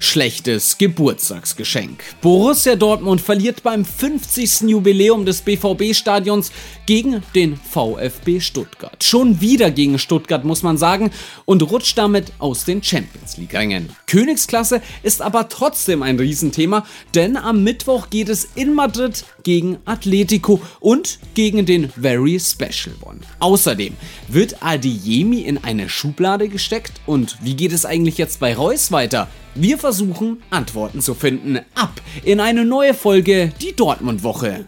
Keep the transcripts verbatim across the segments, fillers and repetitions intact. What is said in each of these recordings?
schlechtes Geburtstagsgeschenk. Borussia Dortmund verliert beim fünfzigsten Jubiläum des B V B-Stadions gegen den VfB Stuttgart. Schon wieder gegen Stuttgart, muss man sagen, und rutscht damit aus den Champions-League-Rängen. Königsklasse ist aber trotzdem ein Riesenthema, denn am Mittwoch geht es in Madrid gegen Atletico und gegen den Very Special One. Außerdem wird Adeyemi in eine Schublade gesteckt und wie geht es eigentlich jetzt bei Reus weiter? Wir versuchen, Antworten zu finden. Ab in eine neue Folge, die Dortmund-Woche.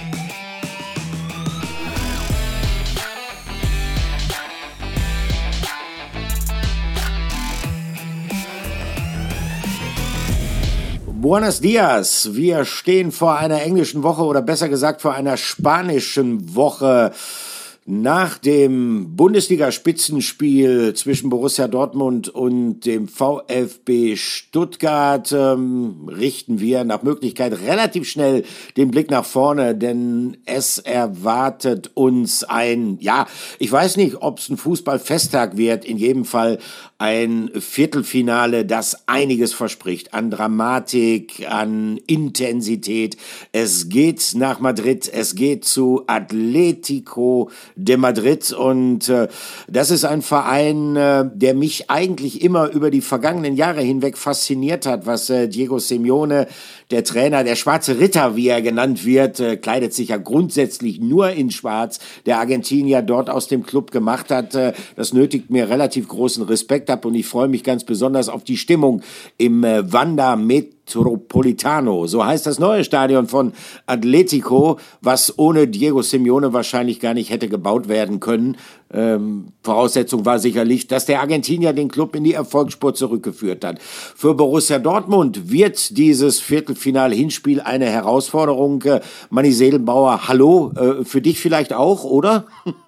Buenos dias, wir stehen vor einer englischen Woche oder besser gesagt vor einer spanischen Woche. Nach dem Bundesliga-Spitzenspiel zwischen Borussia Dortmund und dem VfB Stuttgart ähm, richten wir nach Möglichkeit relativ schnell den Blick nach vorne, denn es erwartet uns ein, ja, ich weiß nicht, ob es ein Fußballfesttag wird, in jedem Fall ein Viertelfinale, das einiges verspricht an Dramatik, an Intensität. Es geht nach Madrid, es geht zu Atletico de Madrid und äh, das ist ein Verein, äh, der mich eigentlich immer über die vergangenen Jahre hinweg fasziniert hat, was äh, Diego Simeone, der Trainer, der schwarze Ritter, wie er genannt wird, äh, kleidet sich ja grundsätzlich nur in schwarz, der Argentinier dort aus dem Club gemacht hat. Äh, das nötigt mir relativ großen Respekt ab und ich freue mich ganz besonders auf die Stimmung im äh, Wanda Metropolitano. So heißt das neue Stadion von Atletico, was ohne Diego Simeone wahrscheinlich gar nicht hätte gebaut werden können. Ähm, Voraussetzung war sicherlich, dass der Argentinier den Club in die Erfolgsspur zurückgeführt hat. Für Borussia Dortmund wird dieses Viertelfinal-Hinspiel eine Herausforderung. Äh, Manni Seelenbauer, hallo, äh, für dich vielleicht auch, oder?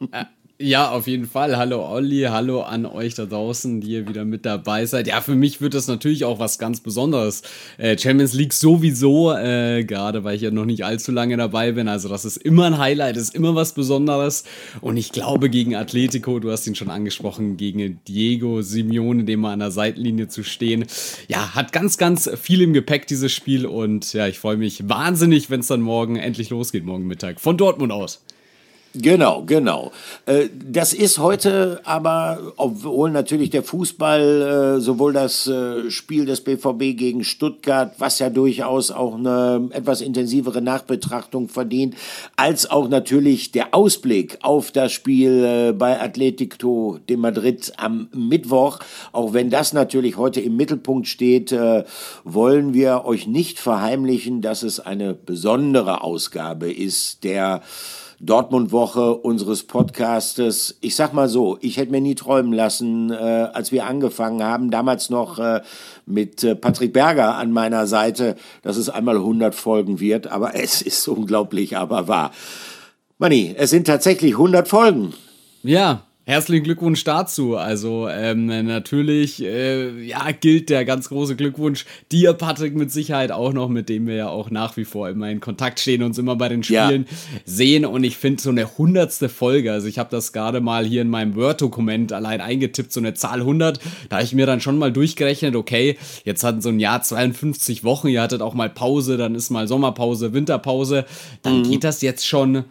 Ja, auf jeden Fall. Hallo Olli, hallo an euch da draußen, die ihr wieder mit dabei seid. Ja, für mich wird das natürlich auch was ganz Besonderes. Äh, Champions League sowieso, äh, gerade weil ich ja noch nicht allzu lange dabei bin. Also das ist immer ein Highlight, ist immer was Besonderes. Und ich glaube gegen Atletico, du hast ihn schon angesprochen, gegen Diego Simeone, dem mal an der Seitenlinie zu stehen. Ja, hat ganz, ganz viel im Gepäck, dieses Spiel. Und ja, ich freue mich wahnsinnig, wenn es dann morgen endlich losgeht, morgen Mittag, von Dortmund aus. Genau, genau. Das ist heute aber, obwohl natürlich der Fußball, sowohl das Spiel des B V B gegen Stuttgart, was ja durchaus auch eine etwas intensivere Nachbetrachtung verdient, als auch natürlich der Ausblick auf das Spiel bei Atletico de Madrid am Mittwoch, auch wenn das natürlich heute im Mittelpunkt steht, wollen wir euch nicht verheimlichen, dass es eine besondere Ausgabe ist, der Dortmund-Woche unseres Podcastes. Ich sag mal so, ich hätte mir nie träumen lassen, äh, als wir angefangen haben, damals noch äh, mit äh, Patrick Berger an meiner Seite, dass es einmal hundert Folgen wird, aber es ist unglaublich, aber wahr. Manni, es sind tatsächlich hundert Folgen. Ja. Herzlichen Glückwunsch dazu. Also ähm, natürlich äh, ja, gilt der ganz große Glückwunsch dir, Patrick, mit Sicherheit auch noch, mit dem wir ja auch nach wie vor immer in Kontakt stehen, uns immer bei den Spielen ja. sehen. Und ich finde so eine hundertste Folge, also ich habe das gerade mal hier in meinem Word-Dokument allein eingetippt, so eine Zahl hundert, da habe ich mir dann schon mal durchgerechnet, okay, jetzt hat so ein Jahr zweiundfünfzig Wochen, ihr hattet auch mal Pause, dann ist mal Sommerpause, Winterpause, dann mhm. geht das jetzt schon,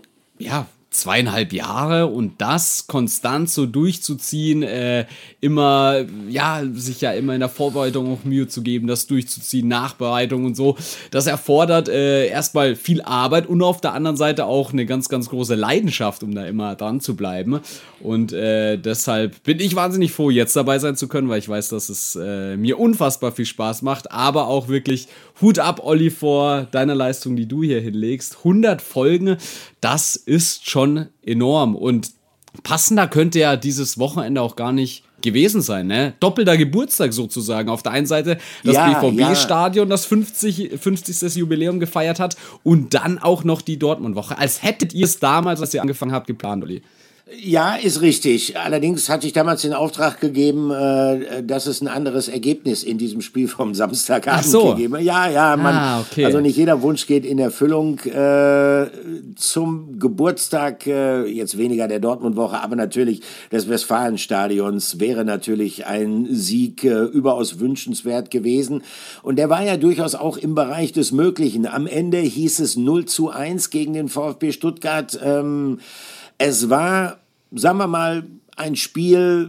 ja, zweieinhalb Jahre und das konstant so durchzuziehen, äh, immer, ja, sich ja immer in der Vorbereitung auch Mühe zu geben, das durchzuziehen, Nachbereitung und so, das erfordert äh, erstmal viel Arbeit und auf der anderen Seite auch eine ganz, ganz große Leidenschaft, um da immer dran zu bleiben und äh, deshalb bin ich wahnsinnig froh, jetzt dabei sein zu können, weil ich weiß, dass es äh, mir unfassbar viel Spaß macht, aber auch wirklich Hut ab, Olli, vor deiner Leistung, die du hier hinlegst. hundert Folgen, das ist schon enorm und passender könnte ja dieses Wochenende auch gar nicht gewesen sein, ne? Doppelter Geburtstag sozusagen. Auf der einen Seite das ja, B V B-Stadion, ja. das fünfzig, fünfzigstes Jubiläum gefeiert hat und dann auch noch die Dortmund-Woche. Als hättet ihr es damals, als ihr angefangen habt, geplant, Olli. Ja, ist richtig. Allerdings hatte ich damals den Auftrag gegeben, äh, dass es ein anderes Ergebnis in diesem Spiel vom Samstagabend Ach so. gegeben hat. Ja, ja, man, ah, okay. also nicht jeder Wunsch geht in Erfüllung. Äh, zum Geburtstag, äh, jetzt weniger der Dortmund-Woche, aber natürlich des Westfalenstadions wäre natürlich ein Sieg äh, überaus wünschenswert gewesen. Und der war ja durchaus auch im Bereich des Möglichen. Am Ende hieß es null zu eins gegen den VfB Stuttgart. Ähm, Es war, sagen wir mal, ein Spiel,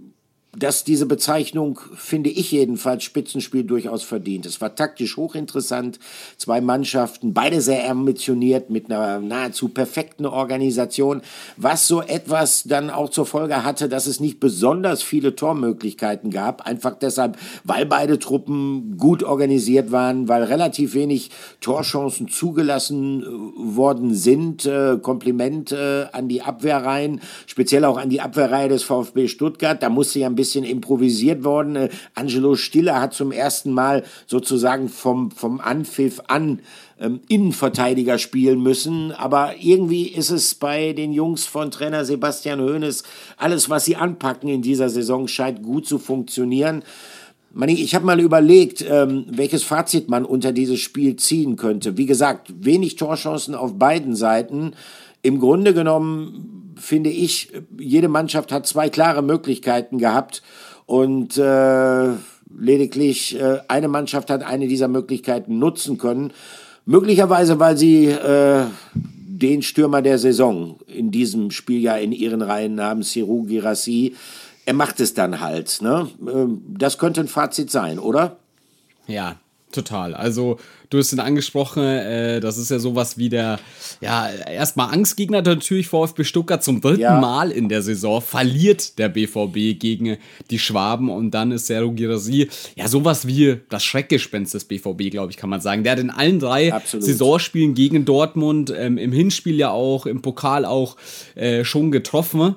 das diese Bezeichnung, finde ich jedenfalls, Spitzenspiel durchaus verdient. Es war taktisch hochinteressant, zwei Mannschaften, beide sehr ambitioniert, mit einer nahezu perfekten Organisation, was so etwas dann auch zur Folge hatte, dass es nicht besonders viele Tormöglichkeiten gab, einfach deshalb, weil beide Truppen gut organisiert waren, weil relativ wenig Torchancen zugelassen worden sind. Äh, Kompliment äh, an die Abwehrreihen, speziell auch an die Abwehrreihe des VfB Stuttgart, da musste ja ein bisschen improvisiert worden. Äh, Angelo Stiller hat zum ersten Mal sozusagen vom, vom Anpfiff an ähm, Innenverteidiger spielen müssen, aber irgendwie ist es bei den Jungs von Trainer Sebastian Hoeneß, alles, was sie anpacken in dieser Saison, scheint gut zu funktionieren. Manni, ich habe mal überlegt, ähm, welches Fazit man unter dieses Spiel ziehen könnte. Wie gesagt, wenig Torchancen auf beiden Seiten. Im Grunde genommen finde ich, jede Mannschaft hat zwei klare Möglichkeiten gehabt und äh, lediglich äh, eine Mannschaft hat eine dieser Möglichkeiten nutzen können. Möglicherweise, weil sie äh, den Stürmer der Saison in diesem Spiel ja in ihren Reihen haben, Serhou Guirassy. Er macht es dann halt. Ne? Das könnte ein Fazit sein, oder? Ja, total. Also du hast ihn angesprochen, äh, das ist ja sowas wie der, ja, erstmal Angstgegner natürlich VfB Stuttgart zum dritten Ja. Mal in der Saison, verliert der B V B gegen die Schwaben und dann ist Serhou Guirassy, ja, sowas wie das Schreckgespenst des B V B, glaube ich, kann man sagen. Der hat in allen drei Absolut. Saisonspielen gegen Dortmund, ähm, im Hinspiel ja auch, im Pokal auch äh, schon getroffen.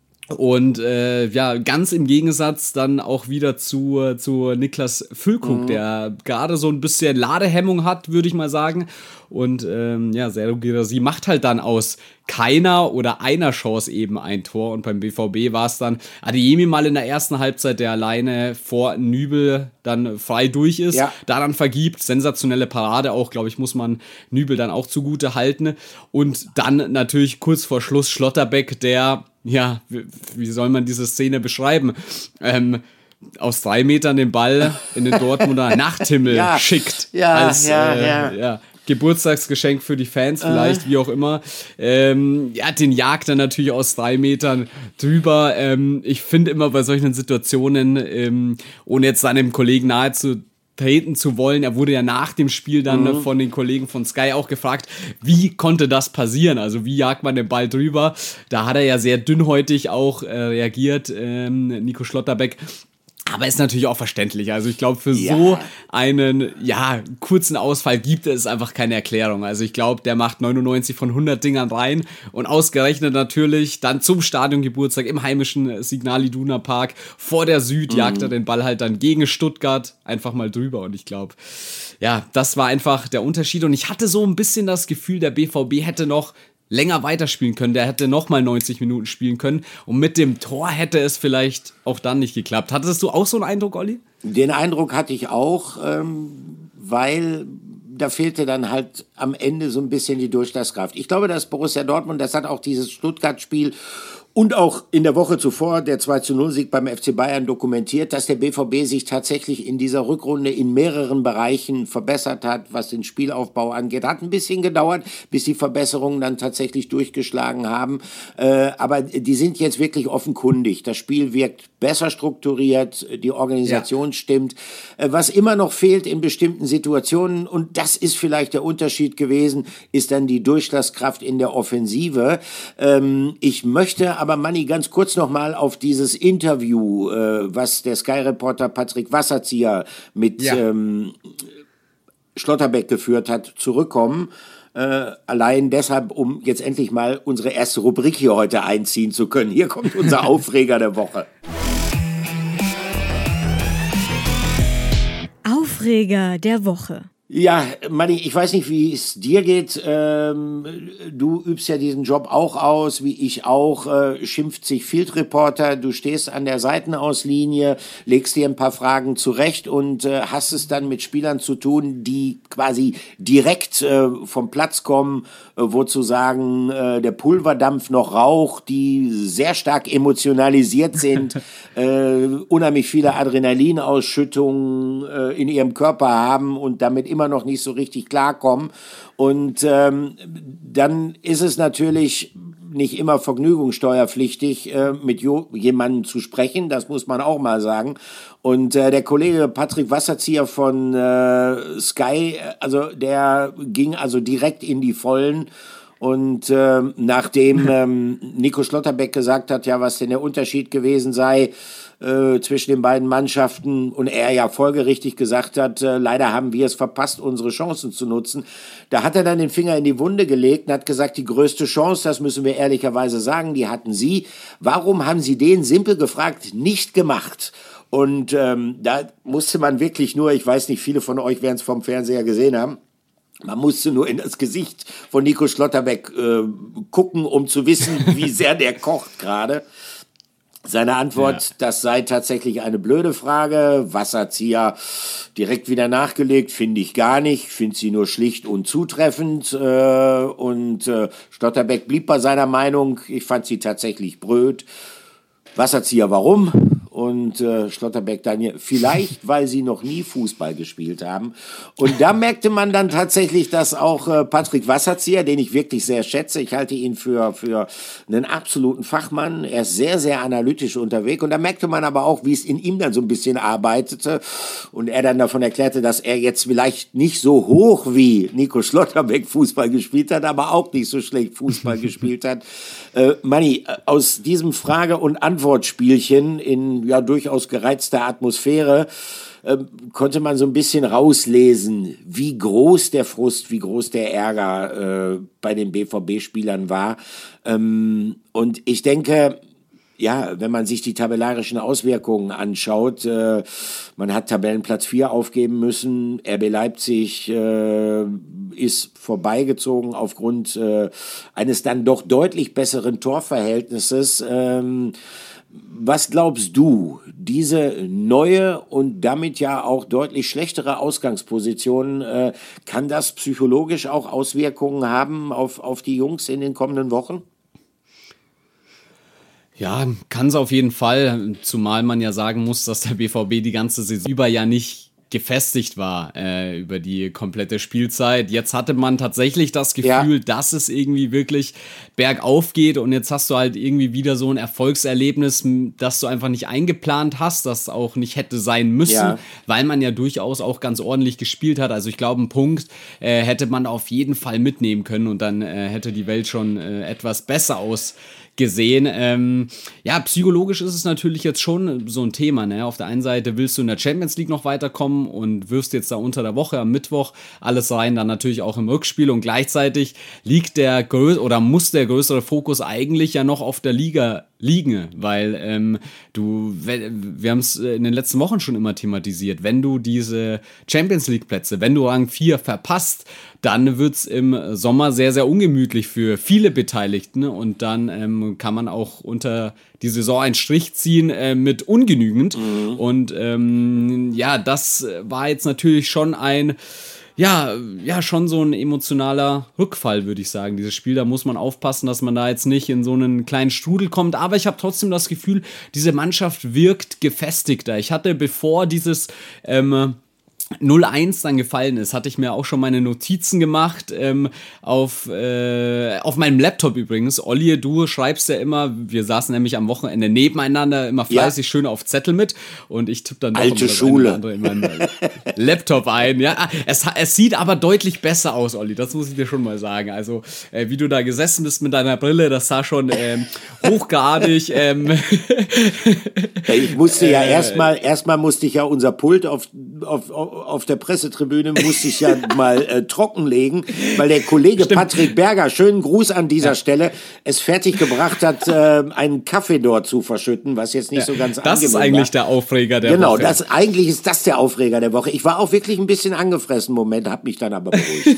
Und äh, ja, ganz im Gegensatz dann auch wieder zu, zu Niklas Füllkrug, mhm. der gerade so ein bisschen Ladehemmung hat, würde ich mal sagen. Und ähm, ja, Serhou Guirassy macht halt dann aus keiner oder einer Chance eben ein Tor. Und beim B V B war es dann Adeyemi mal in der ersten Halbzeit, der alleine vor Nübel dann frei durch ist, Ja. da dann vergibt. Sensationelle Parade auch, glaube ich, muss man Nübel dann auch zugute halten. Und dann natürlich kurz vor Schluss Schlotterbeck, der, ja, wie, wie soll man diese Szene beschreiben? Ähm, aus drei Metern den Ball in den Dortmunder Nachthimmel Ja. schickt. Ja, als, ja, äh, ja. ja. Geburtstagsgeschenk für die Fans vielleicht, äh. wie auch immer. Ähm, ja, den jagt er natürlich aus drei Metern drüber. Ähm, ich finde immer bei solchen Situationen, ähm, ohne jetzt seinem Kollegen nahe zu treten zu wollen. Er wurde ja nach dem Spiel dann mhm. von den Kollegen von Sky auch gefragt, wie konnte das passieren? Also wie jagt man den Ball drüber? Da hat er ja sehr dünnhäutig auch äh, reagiert, ähm, Nico Schlotterbeck. Aber ist natürlich auch verständlich. Also ich glaube, für Ja. so einen, ja, kurzen Ausfall gibt es einfach keine Erklärung. Also ich glaube, der macht neunundneunzig von hundert Dingern rein und ausgerechnet natürlich dann zum Stadiongeburtstag im heimischen Signal Iduna Park vor der Süd Mhm. jagt er den Ball halt dann gegen Stuttgart einfach mal drüber. Und ich glaube, ja, das war einfach der Unterschied. Und ich hatte so ein bisschen das Gefühl, der B V B hätte noch länger weiterspielen können, der hätte nochmal neunzig Minuten spielen können und mit dem Tor hätte es vielleicht auch dann nicht geklappt. Hattest du auch so einen Eindruck, Olli? Den Eindruck hatte ich auch, ähm, weil da fehlte dann halt am Ende so ein bisschen die Durchschlagskraft. Ich glaube, dass Borussia Dortmund, das hat auch dieses Stuttgart-Spiel und auch in der Woche zuvor der zwei zu null Sieg beim F C Bayern dokumentiert, dass der B V B sich tatsächlich in dieser Rückrunde in mehreren Bereichen verbessert hat, was den Spielaufbau angeht. Hat ein bisschen gedauert, bis die Verbesserungen dann tatsächlich durchgeschlagen haben. Äh, aber die sind jetzt wirklich offenkundig. Das Spiel wirkt besser strukturiert, die Organisation ja. stimmt. Äh, was immer noch fehlt in bestimmten Situationen, und das ist vielleicht der Unterschied gewesen, ist dann die Durchschlagskraft in der Offensive. Ähm, ich möchte aber, Manni, ganz kurz noch mal auf dieses Interview, äh, was der Sky-Reporter Patrick Wasserzieher mit ja. ähm, Schlotterbeck geführt hat, zurückkommen. Äh, allein deshalb, um jetzt endlich mal unsere erste Rubrik hier heute einziehen zu können. Hier kommt unser Aufreger der Woche. Aufreger der Woche. Ja, Manni, ich weiß nicht, wie es dir geht. Ähm, du übst ja diesen Job auch aus, wie ich auch. Äh, schimpft sich Field Reporter. Du stehst an der Seitenauslinie, legst dir ein paar Fragen zurecht und äh, hast es dann mit Spielern zu tun, die quasi direkt äh, vom Platz kommen, äh, wozu sagen, äh, der Pulverdampf noch raucht, die sehr stark emotionalisiert sind, äh, unheimlich viele Adrenalinausschüttungen äh, in ihrem Körper haben und damit immer noch nicht so richtig klarkommen. Und ähm, dann ist es natürlich nicht immer vergnügungssteuerpflichtig, äh, mit jo- jemandem zu sprechen, das muss man auch mal sagen. Und äh, der Kollege Patrick Wasserzieher von äh, Sky, also der ging also direkt in die Vollen. Und äh, nachdem ähm, Nico Schlotterbeck gesagt hat, ja, was denn der Unterschied gewesen sei äh, zwischen den beiden Mannschaften und er ja folgerichtig gesagt hat, äh, leider haben wir es verpasst, unsere Chancen zu nutzen, da hat er dann den Finger in die Wunde gelegt und hat gesagt, die größte Chance, das müssen wir ehrlicherweise sagen, die hatten sie. Warum haben sie den, simpel gefragt, nicht gemacht? Und ähm, da musste man wirklich nur, ich weiß nicht, viele von euch werden es vom Fernseher gesehen haben, man musste nur in das Gesicht von Nico Schlotterbeck äh, gucken, um zu wissen, wie sehr der kocht gerade. Seine Antwort, ja. Das sei tatsächlich eine blöde Frage. Wasserzieher direkt wieder nachgelegt, finde ich gar nicht. Finde sie nur schlicht und zutreffend. Äh, und äh, Schlotterbeck blieb bei seiner Meinung. Ich fand sie tatsächlich blöd. Wasserzieher, warum? Und äh, Schlotterbeck dann hier, vielleicht, weil sie noch nie Fußball gespielt haben. Und da merkte man dann tatsächlich, dass auch äh, Patrick Wasserzieher, den ich wirklich sehr schätze, ich halte ihn für, für einen absoluten Fachmann, er ist sehr, sehr analytisch unterwegs. Und da merkte man aber auch, wie es in ihm dann so ein bisschen arbeitete. Und er dann davon erklärte, dass er jetzt vielleicht nicht so hoch wie Nico Schlotterbeck Fußball gespielt hat, aber auch nicht so schlecht Fußball gespielt hat. Äh, Manni, aus diesem Frage- und Antwortspielchen in ja durchaus gereizter Atmosphäre äh, konnte man so ein bisschen rauslesen, wie groß der Frust, wie groß der Ärger äh, bei den B V B-Spielern war. Ähm, und ich denke, ja, wenn man sich die tabellarischen Auswirkungen anschaut, äh, man hat Tabellenplatz vier aufgeben müssen, R B Leipzig äh, ist vorbeigezogen aufgrund äh, eines dann doch deutlich besseren Torverhältnisses. Ähm, Was glaubst du, diese neue und damit ja auch deutlich schlechtere Ausgangsposition, äh, kann das psychologisch auch Auswirkungen haben auf, auf die Jungs in den kommenden Wochen? Ja, kann es auf jeden Fall, zumal man ja sagen muss, dass der B V B die ganze Saison über ja nicht gefestigt war äh, über die komplette Spielzeit. Jetzt hatte man tatsächlich das Gefühl, ja, dass es irgendwie wirklich bergauf geht und jetzt hast du halt irgendwie wieder so ein Erfolgserlebnis, das du einfach nicht eingeplant hast, das auch nicht hätte sein müssen, ja, weil man ja durchaus auch ganz ordentlich gespielt hat. Also ich glaube, einen Punkt äh, hätte man auf jeden Fall mitnehmen können und dann äh, hätte die Welt schon äh, etwas besser aus gesehen. Ähm, ja, psychologisch ist es natürlich jetzt schon so ein Thema, ne? Auf der einen Seite willst du in der Champions League noch weiterkommen und wirfst jetzt da unter der Woche am Mittwoch alles rein, dann natürlich auch im Rückspiel und gleichzeitig liegt der grö- oder muss der größere Fokus eigentlich ja noch auf der Liga liegen, weil ähm, du, wir haben es in den letzten Wochen schon immer thematisiert, wenn du diese Champions League Plätze, wenn du Rang vier verpasst, dann wird es im Sommer sehr, sehr ungemütlich für viele Beteiligten und dann ähm, kann man auch unter die Saison einen Strich ziehen äh, mit ungenügend. Mhm. Und ähm, ja, das war jetzt natürlich schon ein Ja, ja, schon so ein emotionaler Rückfall, würde ich sagen. Dieses Spiel, da muss man aufpassen, dass man da jetzt nicht in so einen kleinen Strudel kommt. Aber ich habe trotzdem das Gefühl, diese Mannschaft wirkt gefestigter. Ich hatte, bevor dieses ähm, null eins dann gefallen ist, hatte ich mir auch schon meine Notizen gemacht, ähm, auf, äh, auf meinem Laptop übrigens. Olli, du schreibst ja immer, wir saßen nämlich am Wochenende nebeneinander, immer fleißig, ja, schön auf Zettel mit und ich tippe dann Alte Schule. in meinen Laptop ein. Ja, es, es sieht aber deutlich besser aus, Olli, das muss ich dir schon mal sagen. Also, äh, wie du da gesessen bist mit deiner Brille, das sah schon ähm, hochgradig. ähm, ich musste ja äh, erstmal, erstmal musste ich ja unser Pult auf, auf, auf auf der Pressetribüne musste ich ja mal äh, trockenlegen, weil der Kollege Stimmt. Patrick Berger, schönen Gruß an dieser ja. Stelle, es fertiggebracht hat, äh, einen Kaffee dort zu verschütten, was jetzt nicht ja. so ganz das angenehm ist eigentlich war. Der Aufreger der genau, Woche. Genau, das, eigentlich ist das der Aufreger der Woche. Ich war auch wirklich ein bisschen angefressen, Moment, hab mich dann aber beruhigt.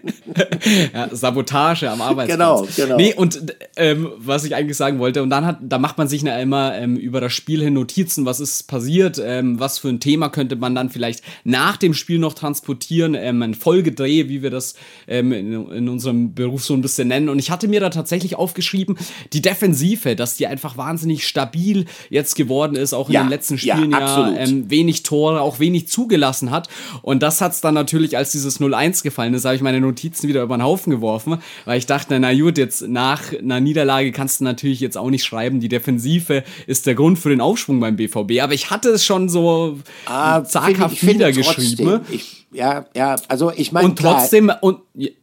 ja, Sabotage am Arbeitsplatz. Genau, genau. Nee, und ähm, was ich eigentlich sagen wollte, und dann hat, da macht man sich ja immer ähm, über das Spiel hin Notizen, was ist passiert, ähm, was für ein Thema könnte man dann vielleicht nach dem Spiel noch transportieren, ähm, ein Folgedreh, wie wir das ähm, in, in unserem Beruf so ein bisschen nennen. Und ich hatte mir da tatsächlich aufgeschrieben, die Defensive, dass die einfach wahnsinnig stabil jetzt geworden ist, auch in ja, den letzten Spielen ja, ja ähm, wenig Tore, auch wenig zugelassen hat. Und das hat es dann natürlich, als dieses null eins gefallen ist, habe ich meine Notizen wieder über den Haufen geworfen, weil ich dachte, na gut, jetzt nach einer Niederlage kannst du natürlich jetzt auch nicht schreiben, die Defensive ist der Grund für den Aufschwung beim B V B, aber ich hatte es schon so ah, zaghaft find, niedergeschrieben. Ich, ja, ja, also ich meine und trotzdem, und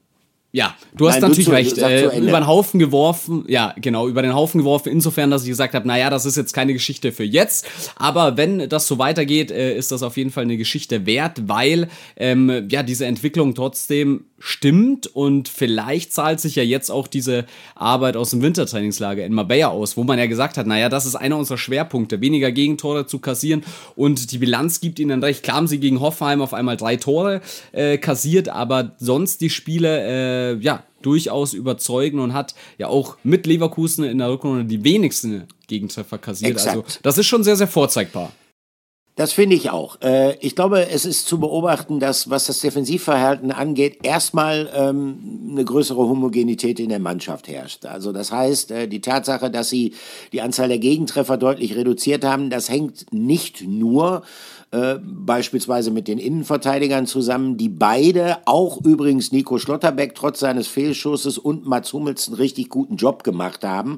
ja, du hast Nein, natürlich du zu, recht, äh, über den Haufen geworfen, ja, genau, über den Haufen geworfen, insofern, dass ich gesagt habe, naja, das ist jetzt keine Geschichte für jetzt, aber wenn das so weitergeht, äh, ist das auf jeden Fall eine Geschichte wert, weil, ähm, ja, diese Entwicklung trotzdem stimmt und vielleicht zahlt sich ja jetzt auch diese Arbeit aus dem Wintertrainingslager in Marbella aus, wo man ja gesagt hat, naja, das ist einer unserer Schwerpunkte, weniger Gegentore zu kassieren und die Bilanz gibt ihnen recht. Klar haben sie gegen Hoffenheim auf einmal drei Tore äh, kassiert, aber sonst die Spiele, äh, ja, durchaus überzeugen und hat ja auch mit Leverkusen in der Rückrunde die wenigsten Gegentreffer kassiert. Exakt. Also das ist schon sehr, sehr vorzeigbar. Das finde ich auch. Ich glaube, es ist zu beobachten, dass, was das Defensivverhalten angeht, erstmal ähm, eine größere Homogenität in der Mannschaft herrscht. Also das heißt, die Tatsache, dass sie die Anzahl der Gegentreffer deutlich reduziert haben, das hängt nicht nur Äh, beispielsweise mit den Innenverteidigern zusammen, die beide, auch übrigens Nico Schlotterbeck, trotz seines Fehlschusses und Mats Hummels einen richtig guten Job gemacht haben.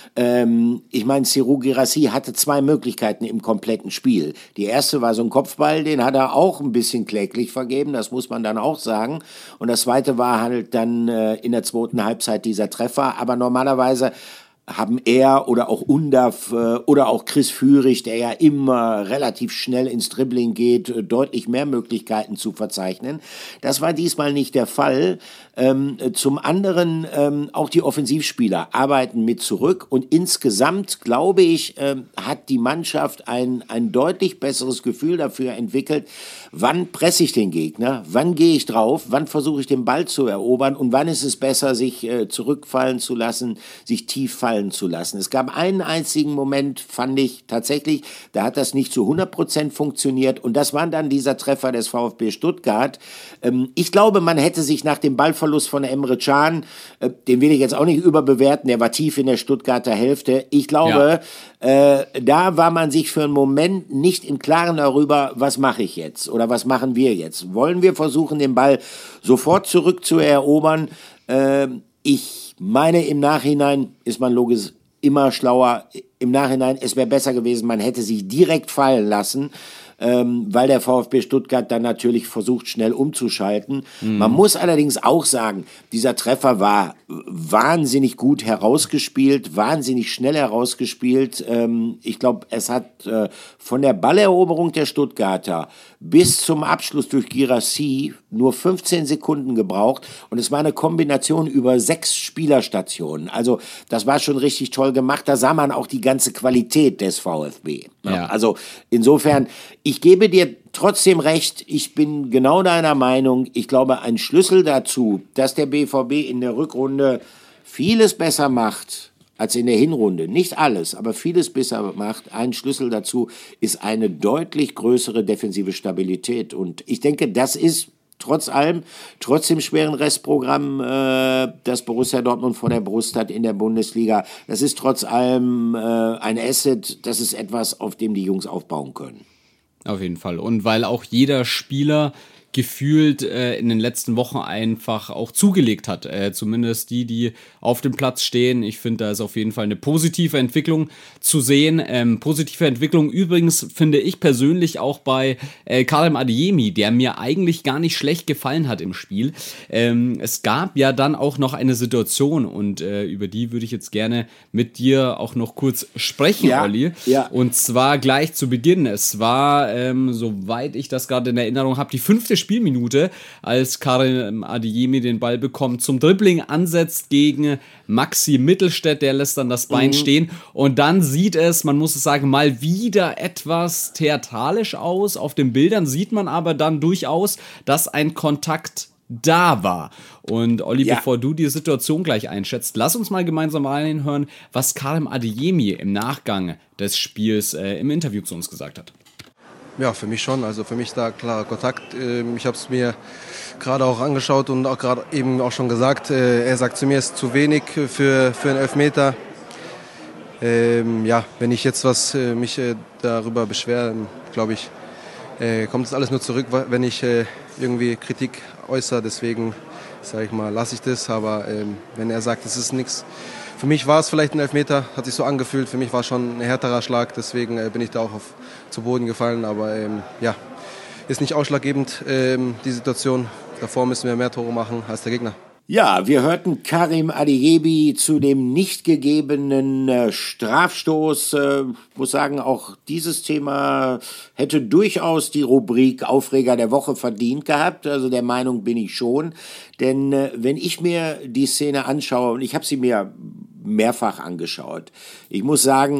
Ähm, ich meine, Serhou Guirassy hatte zwei Möglichkeiten im kompletten Spiel. Die erste war so ein Kopfball, den hat er auch ein bisschen kläglich vergeben, das muss man dann auch sagen. Und das zweite war halt dann äh, in der zweiten Halbzeit dieser Treffer, aber normalerweise haben er oder auch Undav äh, oder auch Chris Führig, der ja immer relativ schnell ins Dribbling geht, äh, deutlich mehr Möglichkeiten zu verzeichnen. Das war diesmal nicht der Fall. Ähm, zum anderen ähm, auch die Offensivspieler arbeiten mit zurück und insgesamt, glaube ich, ähm, hat die Mannschaft ein, ein deutlich besseres Gefühl dafür entwickelt, wann presse ich den Gegner, wann gehe ich drauf, wann versuche ich den Ball zu erobern und wann ist es besser, sich äh, zurückfallen zu lassen, sich tief fallen zu lassen. Es gab einen einzigen Moment, fand ich tatsächlich, da hat das nicht zu hundert Prozent funktioniert und das war dann dieser Treffer des VfB Stuttgart. Ähm, ich glaube, man hätte sich nach dem Ballverlust von Emre Can, äh, den will ich jetzt auch nicht überbewerten, der war tief in der Stuttgarter Hälfte, ich glaube, ja. äh, da war man sich für einen Moment nicht im Klaren darüber, was mache ich jetzt oder was machen wir jetzt? Wollen wir versuchen, den Ball sofort zurückzuerobern? Äh, ich meine, im Nachhinein ist man logisch immer schlauer. Im Nachhinein, es wäre besser gewesen, man hätte sich direkt fallen lassen, ähm, weil der VfB Stuttgart dann natürlich versucht, schnell umzuschalten. Mhm. Man muss allerdings auch sagen, dieser Treffer war wahnsinnig gut herausgespielt, wahnsinnig schnell herausgespielt. Ähm, ich glaube, es hat äh, von der Balleroberung der Stuttgarter bis zum Abschluss durch Guirassy nur fünfzehn Sekunden gebraucht und es war eine Kombination über sechs Spielerstationen. Also das war schon richtig toll gemacht. Da sah man auch die ganze Qualität des VfB. Ja. Also insofern, ich gebe dir trotzdem recht, ich bin genau deiner Meinung. Ich glaube, ein Schlüssel dazu, dass der B V B in der Rückrunde vieles besser macht als in der Hinrunde. Nicht alles, aber vieles besser macht. Ein Schlüssel dazu ist eine deutlich größere defensive Stabilität. Und ich denke, das ist trotz allem, trotz dem schweren Restprogramm, äh, das Borussia Dortmund vor der Brust hat in der Bundesliga, das ist trotz allem äh, ein Asset, das ist etwas, auf dem die Jungs aufbauen können. Auf jeden Fall. Und weil auch jeder Spieler gefühlt äh, in den letzten Wochen einfach auch zugelegt hat. Äh, zumindest die, die auf dem Platz stehen. Ich finde, da ist auf jeden Fall eine positive Entwicklung zu sehen. Ähm, positive Entwicklung übrigens finde ich persönlich auch bei äh, Karim Adeyemi, der mir eigentlich gar nicht schlecht gefallen hat im Spiel. Ähm, es gab ja dann auch noch eine Situation und äh, über die würde ich jetzt gerne mit dir auch noch kurz sprechen, ja, Olli. Ja. Und zwar gleich zu Beginn. Es war, ähm, soweit ich das gerade in Erinnerung habe, die fünfte Spielminute, als Karim Adeyemi den Ball bekommt, zum Dribbling ansetzt gegen Maxi Mittelstädt, der lässt dann das Bein mhm. stehen und dann sieht es, man muss es sagen, mal wieder etwas theatralisch aus. Auf den Bildern sieht man aber dann durchaus, dass ein Kontakt da war. Und Olli, ja. bevor du die Situation gleich einschätzt, lass uns mal gemeinsam reinhören, was Karim Adeyemi im Nachgang des Spiels äh, im Interview zu uns gesagt hat. Ja, für mich schon. Also für mich da klarer Kontakt. Ich habe es mir gerade auch angeschaut und auch gerade eben auch schon gesagt. Er sagt zu mir, es ist zu wenig für, für einen Elfmeter. Ähm, ja, wenn ich jetzt was äh, mich äh, darüber beschwere, glaube ich, äh, kommt es alles nur zurück, wenn ich äh, irgendwie Kritik äußere. Deswegen, sage ich mal, lasse ich das. Aber ähm, wenn er sagt, es ist nichts. Für mich war es vielleicht ein Elfmeter, hat sich so angefühlt. Für mich war es schon ein härterer Schlag, deswegen äh, bin ich da auch auf, zu Boden gefallen. Aber ähm, ja, ist nicht ausschlaggebend, ähm, die Situation. Davor müssen wir mehr Tore machen als der Gegner. Ja, wir hörten Karim Adeyemi zu dem nicht gegebenen äh, Strafstoß. Äh, muss sagen, auch dieses Thema hätte durchaus die Rubrik Aufreger der Woche verdient gehabt. Also der Meinung bin ich schon. Denn äh, wenn ich mir die Szene anschaue, und ich habe sie mir mehrfach angeschaut, ich muss sagen,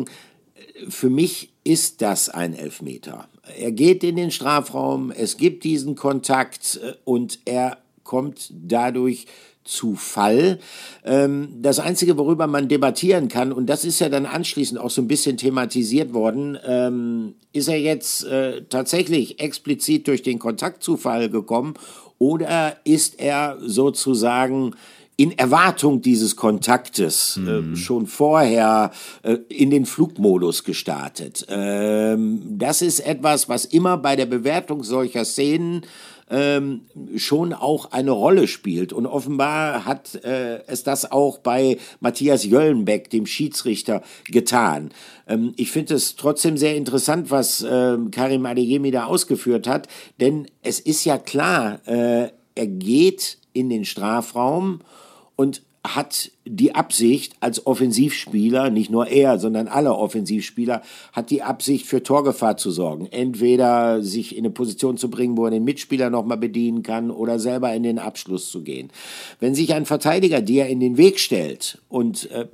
für mich ist das ein Elfmeter. Er geht in den Strafraum, es gibt diesen Kontakt äh, und er kommt dadurch zu Fall. Ähm, das Einzige, worüber man debattieren kann, und das ist ja dann anschließend auch so ein bisschen thematisiert worden, ähm, ist er jetzt äh, tatsächlich explizit durch den Kontaktzufall gekommen oder ist er sozusagen in Erwartung dieses Kontaktes mhm. äh, schon vorher äh, in den Flugmodus gestartet? Ähm, das ist etwas, was immer bei der Bewertung solcher Szenen Ähm, schon auch eine Rolle spielt. Und offenbar hat äh, es das auch bei Matthias Jöllenbeck, dem Schiedsrichter, getan. Ähm, ich finde es trotzdem sehr interessant, was äh, Karim Adeyemi da ausgeführt hat, denn es ist ja klar, äh, er geht in den Strafraum und hat die Absicht als Offensivspieler, nicht nur er, sondern alle Offensivspieler, hat die Absicht, für Torgefahr zu sorgen. Entweder sich in eine Position zu bringen, wo er den Mitspieler nochmal bedienen kann oder selber in den Abschluss zu gehen. Wenn sich ein Verteidiger dir in den Weg stellt und äh,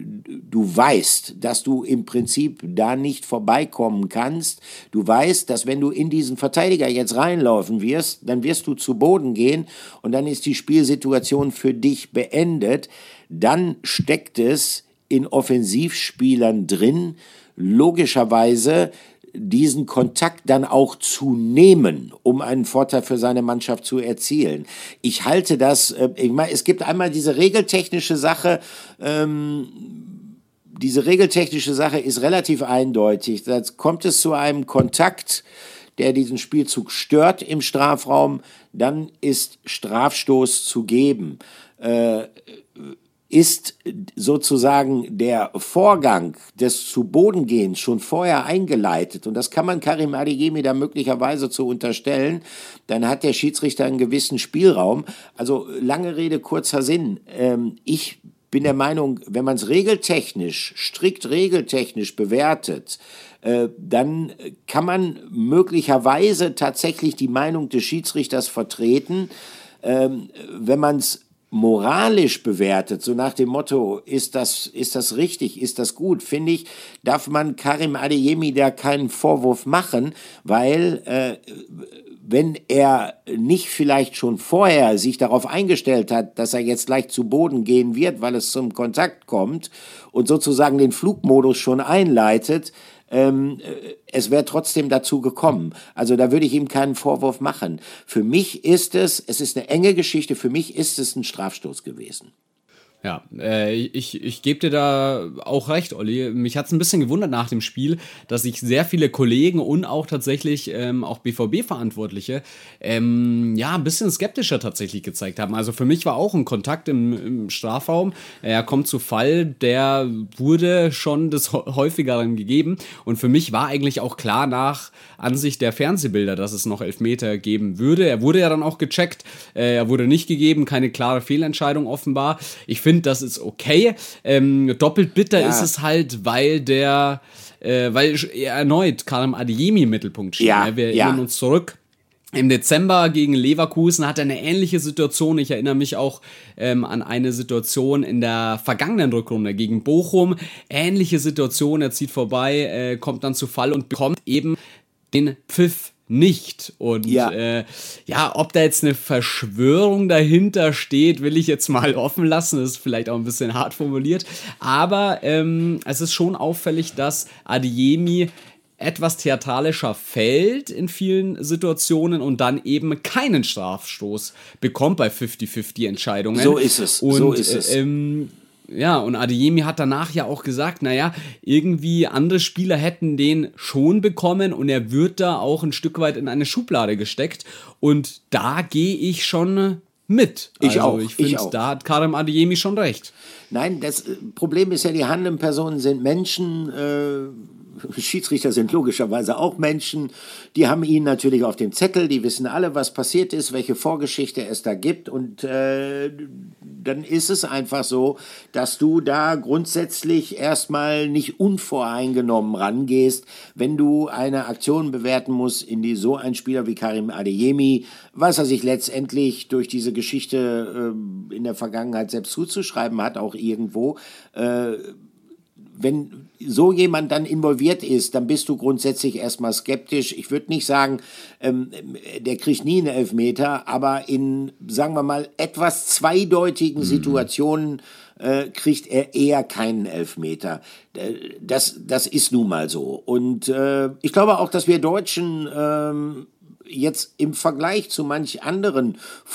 du weißt, dass du im Prinzip da nicht vorbeikommen kannst, du weißt, dass wenn du in diesen Verteidiger jetzt reinlaufen wirst, dann wirst du zu Boden gehen und dann ist die Spielsituation für dich beendet. Dann steckt es in Offensivspielern drin, logischerweise diesen Kontakt dann auch zu nehmen, um einen Vorteil für seine Mannschaft zu erzielen. Ich halte das, äh, ich meine, es gibt einmal diese regeltechnische Sache, ähm, diese regeltechnische Sache ist relativ eindeutig. Da kommt es zu einem Kontakt, der diesen Spielzug stört im Strafraum, dann ist Strafstoß zu geben. Äh, ist sozusagen der Vorgang des Zu-Boden-Gehens schon vorher eingeleitet, und das kann man Karim Adeyemi da möglicherweise zu unterstellen, dann hat der Schiedsrichter einen gewissen Spielraum. Also lange Rede, kurzer Sinn. Ähm, ich bin der Meinung, wenn man es regeltechnisch, strikt regeltechnisch bewertet, äh, dann kann man möglicherweise tatsächlich die Meinung des Schiedsrichters vertreten. Ähm, wenn man es moralisch bewertet, so nach dem Motto, ist das, ist das richtig, ist das gut, finde ich, darf man Karim Adeyemi da keinen Vorwurf machen, weil äh, wenn er nicht vielleicht schon vorher sich darauf eingestellt hat, dass er jetzt gleich zu Boden gehen wird, weil es zum Kontakt kommt und sozusagen den Flugmodus schon einleitet, Ähm, es wäre trotzdem dazu gekommen. Also da würde ich ihm keinen Vorwurf machen. Für mich ist es, es ist eine enge Geschichte, für mich ist es ein Strafstoß gewesen. Ja, äh, ich, ich gebe dir da auch recht, Olli. Mich hat es ein bisschen gewundert nach dem Spiel, dass sich sehr viele Kollegen und auch tatsächlich ähm, auch B V B-Verantwortliche ähm, ja, ein bisschen skeptischer tatsächlich gezeigt haben. Also für mich war auch ein Kontakt im, im Strafraum. Er kommt zu Fall, der wurde schon des häufigeren gegeben. Und für mich war eigentlich auch klar nach Ansicht der Fernsehbilder, dass es noch Elfmeter geben würde. Er wurde ja dann auch gecheckt. Äh, er wurde nicht gegeben, keine klare Fehlentscheidung offenbar. Ich finde, das ist okay. Ähm, doppelt bitter ja. ist es halt, weil der, äh, weil erneut Karim Adeyemi im Mittelpunkt steht. Ja, Wir ja. erinnern uns zurück. Im Dezember gegen Leverkusen hat er eine ähnliche Situation. Ich erinnere mich auch ähm, an eine Situation in der vergangenen Rückrunde gegen Bochum. Ähnliche Situation, er zieht vorbei, äh, kommt dann zu Fall und bekommt eben den Pfiff nicht. Und ja. Äh, ja, ob da jetzt eine Verschwörung dahinter steht, will ich jetzt mal offen lassen. Das ist vielleicht auch ein bisschen hart formuliert. Aber ähm, es ist schon auffällig, dass Adeyemi etwas theatralischer fällt in vielen Situationen und dann eben keinen Strafstoß bekommt bei fünfzig fünfzig Entscheidungen. So ist es. Und, so ist es. Äh, ähm, Ja, und Adeyemi hat danach ja auch gesagt, naja, irgendwie andere Spieler hätten den schon bekommen und er wird da auch ein Stück weit in eine Schublade gesteckt. Und da gehe ich schon mit. Ich also auch. Ich finde, da hat Karim Adeyemi schon recht. Nein, das Problem ist ja, die handelnden Personen sind Menschen, äh Schiedsrichter sind logischerweise auch Menschen, die haben ihn natürlich auf dem Zettel, die wissen alle, was passiert ist, welche Vorgeschichte es da gibt und äh, dann ist es einfach so, dass du da grundsätzlich erstmal nicht unvoreingenommen rangehst, wenn du eine Aktion bewerten musst, in die so ein Spieler wie Karim Adeyemi, was er sich letztendlich durch diese Geschichte äh, in der Vergangenheit selbst zuzuschreiben hat, auch irgendwo, äh, wenn so jemand dann involviert ist, dann bist du grundsätzlich erstmal skeptisch. Ich würde nicht sagen, ähm, der kriegt nie einen Elfmeter, aber in, sagen wir mal, etwas zweideutigen mhm. Situationen äh, kriegt er eher keinen Elfmeter. Das, das ist nun mal so. Und äh, ich glaube auch, dass wir Deutschen ähm, jetzt im Vergleich zu manch anderen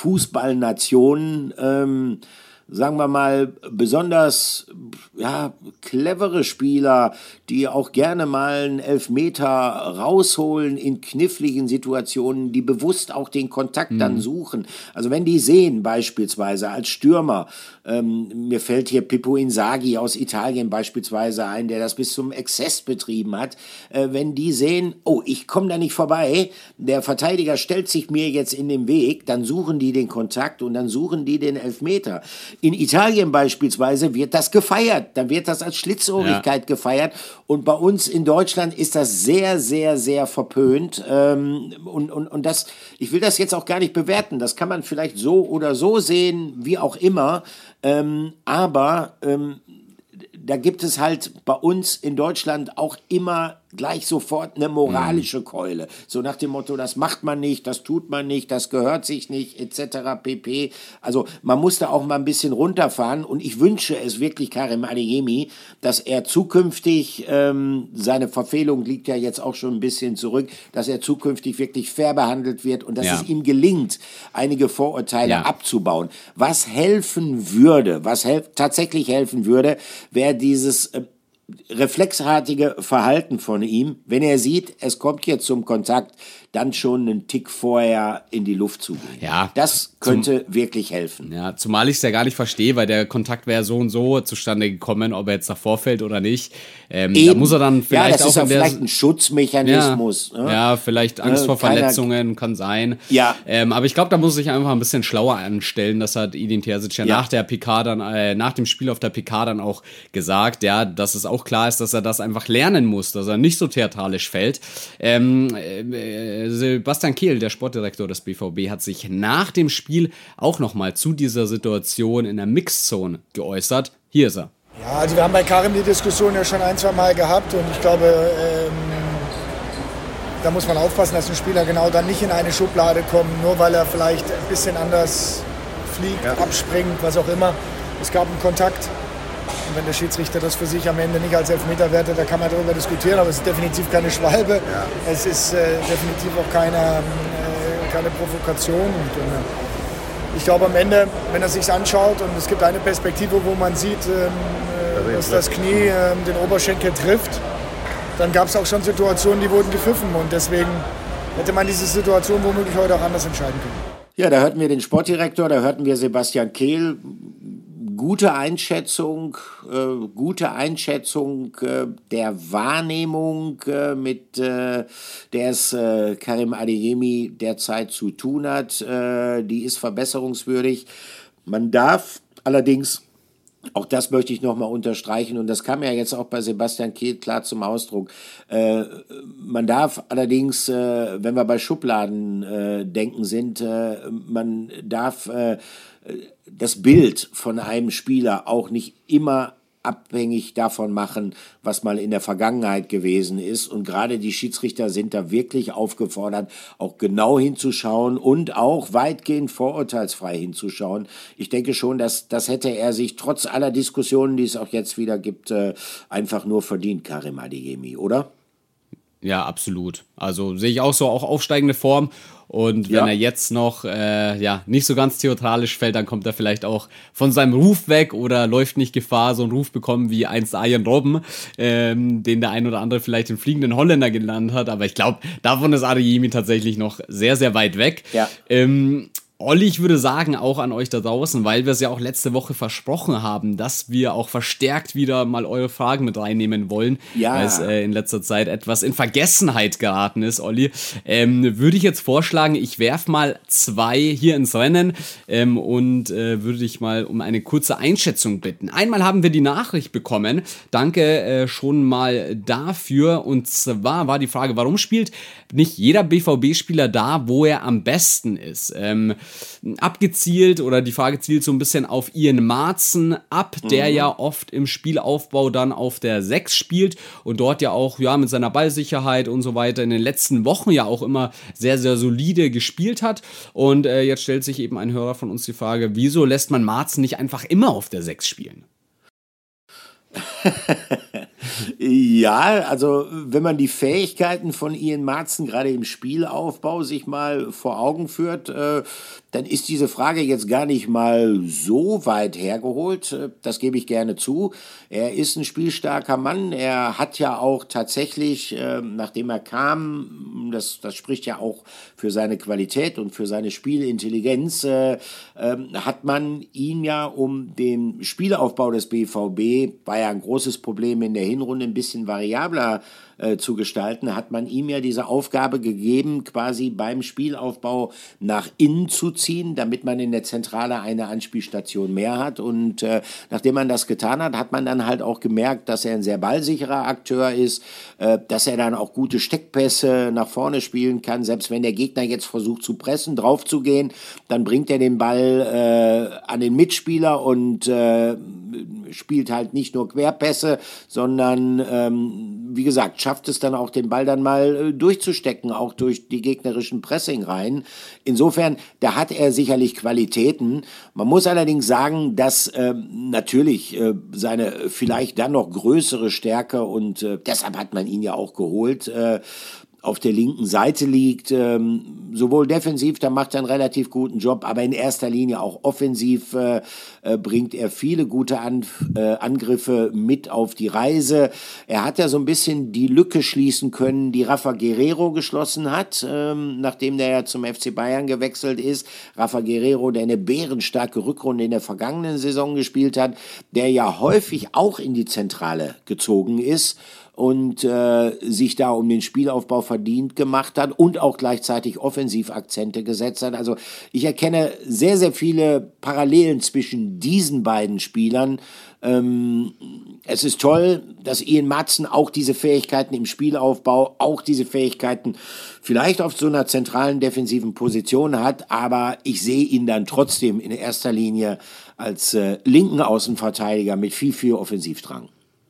Fußballnationen ähm, sagen wir mal, besonders ja, clevere Spieler, die auch gerne mal einen Elfmeter rausholen in kniffligen Situationen, die bewusst auch den Kontakt mhm. dann suchen. Also wenn die sehen beispielsweise als Stürmer, ähm, mir fällt hier Pippo Inzaghi aus Italien beispielsweise ein, der das bis zum Exzess betrieben hat, äh, wenn die sehen, oh, ich komme da nicht vorbei, der Verteidiger stellt sich mir jetzt in den Weg, dann suchen die den Kontakt und dann suchen die den Elfmeter. In Italien beispielsweise wird das gefeiert, dann wird das als Schlitzohrigkeit ja. gefeiert und bei uns in Deutschland ist das sehr, sehr, sehr verpönt ähm, und, und, und das, ich will das jetzt auch gar nicht bewerten, das kann man vielleicht so oder so sehen, wie auch immer, ähm, aber ähm, da gibt es halt bei uns in Deutschland auch immer gleich sofort eine moralische Keule. So nach dem Motto, das macht man nicht, das tut man nicht, das gehört sich nicht, et cetera pp. Also man muss da auch mal ein bisschen runterfahren und ich wünsche es wirklich Karim Adeyemi, dass er zukünftig, ähm, seine Verfehlung liegt ja jetzt auch schon ein bisschen zurück, dass er zukünftig wirklich fair behandelt wird und dass ja. es ihm gelingt, einige Vorurteile ja. abzubauen. Was helfen würde, was hel- tatsächlich helfen würde, wäre dieses äh, reflexartige Verhalten von ihm, wenn er sieht, es kommt jetzt zum Kontakt, dann schon einen Tick vorher in die Luft zu gehen. Ja, das könnte zum, wirklich helfen. Ja, zumal ich es ja gar nicht verstehe, weil der Kontakt wäre so und so zustande gekommen, ob er jetzt davor fällt oder nicht. Ähm, da muss er dann vielleicht ja, das auch ist ja der, vielleicht ein Schutzmechanismus. Ja, ne? ja vielleicht Angst ne? vor Keiner, Verletzungen kann sein. Ja. Ähm, aber ich glaube, da muss er sich einfach ein bisschen schlauer anstellen. Das hat Edin Terzic ja, ja nach der P K dann, äh, nach dem Spiel auf der P K dann auch gesagt, ja, dass es auch klar ist, dass er das einfach lernen muss, dass er nicht so theatralisch fällt. Ähm, äh, Sebastian Kehl, der Sportdirektor des B V B, hat sich nach dem Spiel auch nochmal zu dieser Situation in der Mixzone geäußert. Hier ist er. Ja, also wir haben bei Karim die Diskussion ja schon ein, zwei Mal gehabt und ich glaube, ähm, da muss man aufpassen, dass ein Spieler genau dann nicht in eine Schublade kommt, nur weil er vielleicht ein bisschen anders fliegt, ja. abspringt, was auch immer. Es gab einen Kontakt. Und wenn der Schiedsrichter das für sich am Ende nicht als Elfmeter wertet, da kann man darüber diskutieren, aber es ist definitiv keine Schwalbe, ja. es ist äh, definitiv auch keine, äh, keine Provokation. Und, äh, ich glaube am Ende, wenn er sich anschaut und es gibt eine Perspektive, wo man sieht, ähm, äh, dass das Knie äh, den Oberschenkel trifft, dann gab es auch schon Situationen, die wurden gepfiffen und deswegen hätte man diese Situation womöglich heute auch anders entscheiden können. Ja, da hörten wir den Sportdirektor, da hörten wir Sebastian Kehl. Gute Einschätzung, äh, gute Einschätzung äh, der Wahrnehmung, äh, mit äh, der es äh, Karim Adeyemi derzeit zu tun hat. Äh, die ist verbesserungswürdig. Man darf allerdings, auch das möchte ich nochmal unterstreichen, und das kam ja jetzt auch bei Sebastian Kehl klar zum Ausdruck, äh, man darf allerdings, äh, wenn wir bei Schubladen äh, denken sind, äh, man darf äh, das Bild von einem Spieler auch nicht immer abhängig davon machen, was mal in der Vergangenheit gewesen ist. Und gerade die Schiedsrichter sind da wirklich aufgefordert, auch genau hinzuschauen und auch weitgehend vorurteilsfrei hinzuschauen. Ich denke schon, dass das hätte er sich trotz aller Diskussionen, die es auch jetzt wieder gibt, äh, einfach nur verdient, Karim Adeyemi, oder? Ja, absolut. Also sehe ich auch so, auch aufsteigende Form. Und wenn ja. er jetzt noch äh, ja, nicht so ganz theatralisch fällt, dann kommt er vielleicht auch von seinem Ruf weg oder läuft nicht Gefahr, so einen Ruf bekommen wie einst Arjen Robben, ähm, den der ein oder andere vielleicht den fliegenden Holländer genannt hat. Aber ich glaube, davon ist Adeyemi tatsächlich noch sehr, sehr weit weg. Ja. Ähm, Olli, ich würde sagen, auch an euch da draußen, weil wir es ja auch letzte Woche versprochen haben, dass wir auch verstärkt wieder mal eure Fragen mit reinnehmen wollen, ja. weil es äh, in letzter Zeit etwas in Vergessenheit geraten ist, Olli. Ähm, würde ich jetzt vorschlagen, ich werfe mal zwei hier ins Rennen ähm, und äh, würde dich mal um eine kurze Einschätzung bitten. Einmal haben wir die Nachricht bekommen, danke äh, schon mal dafür, und zwar war die Frage, warum spielt nicht jeder B V B-Spieler da, wo er am besten ist? Ähm, abgezielt, oder die Frage zielt so ein bisschen auf Ian Maatsen ab, der mhm. ja oft im Spielaufbau dann auf der sechs spielt und dort ja auch ja mit seiner Ballsicherheit und so weiter in den letzten Wochen ja auch immer sehr, sehr solide gespielt hat. Und äh, jetzt stellt sich eben ein Hörer von uns die Frage, wieso lässt man Maatsen nicht einfach immer auf der sechs spielen? Ja, also wenn man die Fähigkeiten von Ian Maatsen gerade im Spielaufbau sich mal vor Augen führt, äh, dann ist diese Frage jetzt gar nicht mal so weit hergeholt. Das gebe ich gerne zu. Er ist ein spielstarker Mann. Er hat ja auch tatsächlich, äh, nachdem er kam, das, das spricht ja auch für seine Qualität und für seine Spielintelligenz, äh, äh, hat man ihn ja um den Spielaufbau des B V B, war ja ein großes Problem in der Hinrunde, ein bisschen variabler äh, zu gestalten, hat man ihm ja diese Aufgabe gegeben, quasi beim Spielaufbau nach innen zu ziehen, damit man in der Zentrale eine Anspielstation mehr hat. Und äh, nachdem man das getan hat, hat man dann halt auch gemerkt, dass er ein sehr ballsicherer Akteur ist, äh, dass er dann auch gute Steckpässe nach vorne spielen kann. Selbst wenn der Gegner jetzt versucht zu pressen, drauf zu gehen, dann bringt er den Ball äh, an den Mitspieler und äh, spielt halt nicht nur Querpässe, sondern ähm, wie gesagt, schafft es dann auch, den Ball dann mal äh, durchzustecken, auch durch die gegnerischen Pressingreihen. Insofern, da hat er sicherlich Qualitäten. Man muss allerdings sagen, dass äh, natürlich äh, seine vielleicht dann noch größere Stärke, und äh, deshalb hat man ihn ja auch geholt, äh, auf der linken Seite liegt, ähm, sowohl defensiv, da macht er einen relativ guten Job, aber in erster Linie auch offensiv äh, äh, bringt er viele gute An- äh, Angriffe mit auf die Reise. Er hat ja so ein bisschen die Lücke schließen können, die Rafa Guerreiro geschlossen hat, ähm, nachdem der ja zum F C Bayern gewechselt ist. Rafa Guerreiro, der eine bärenstarke Rückrunde in der vergangenen Saison gespielt hat, der ja häufig auch in die Zentrale gezogen ist und äh, sich da um den Spielaufbau verdient gemacht hat und auch gleichzeitig Offensivakzente gesetzt hat. Also ich erkenne sehr, sehr viele Parallelen zwischen diesen beiden Spielern. Ähm, es ist toll, dass Ian Maatsen auch diese Fähigkeiten im Spielaufbau, auch diese Fähigkeiten vielleicht auf so einer zentralen defensiven Position hat, aber ich sehe ihn dann trotzdem in erster Linie als äh, linken Außenverteidiger mit viel, viel Offensivdrang.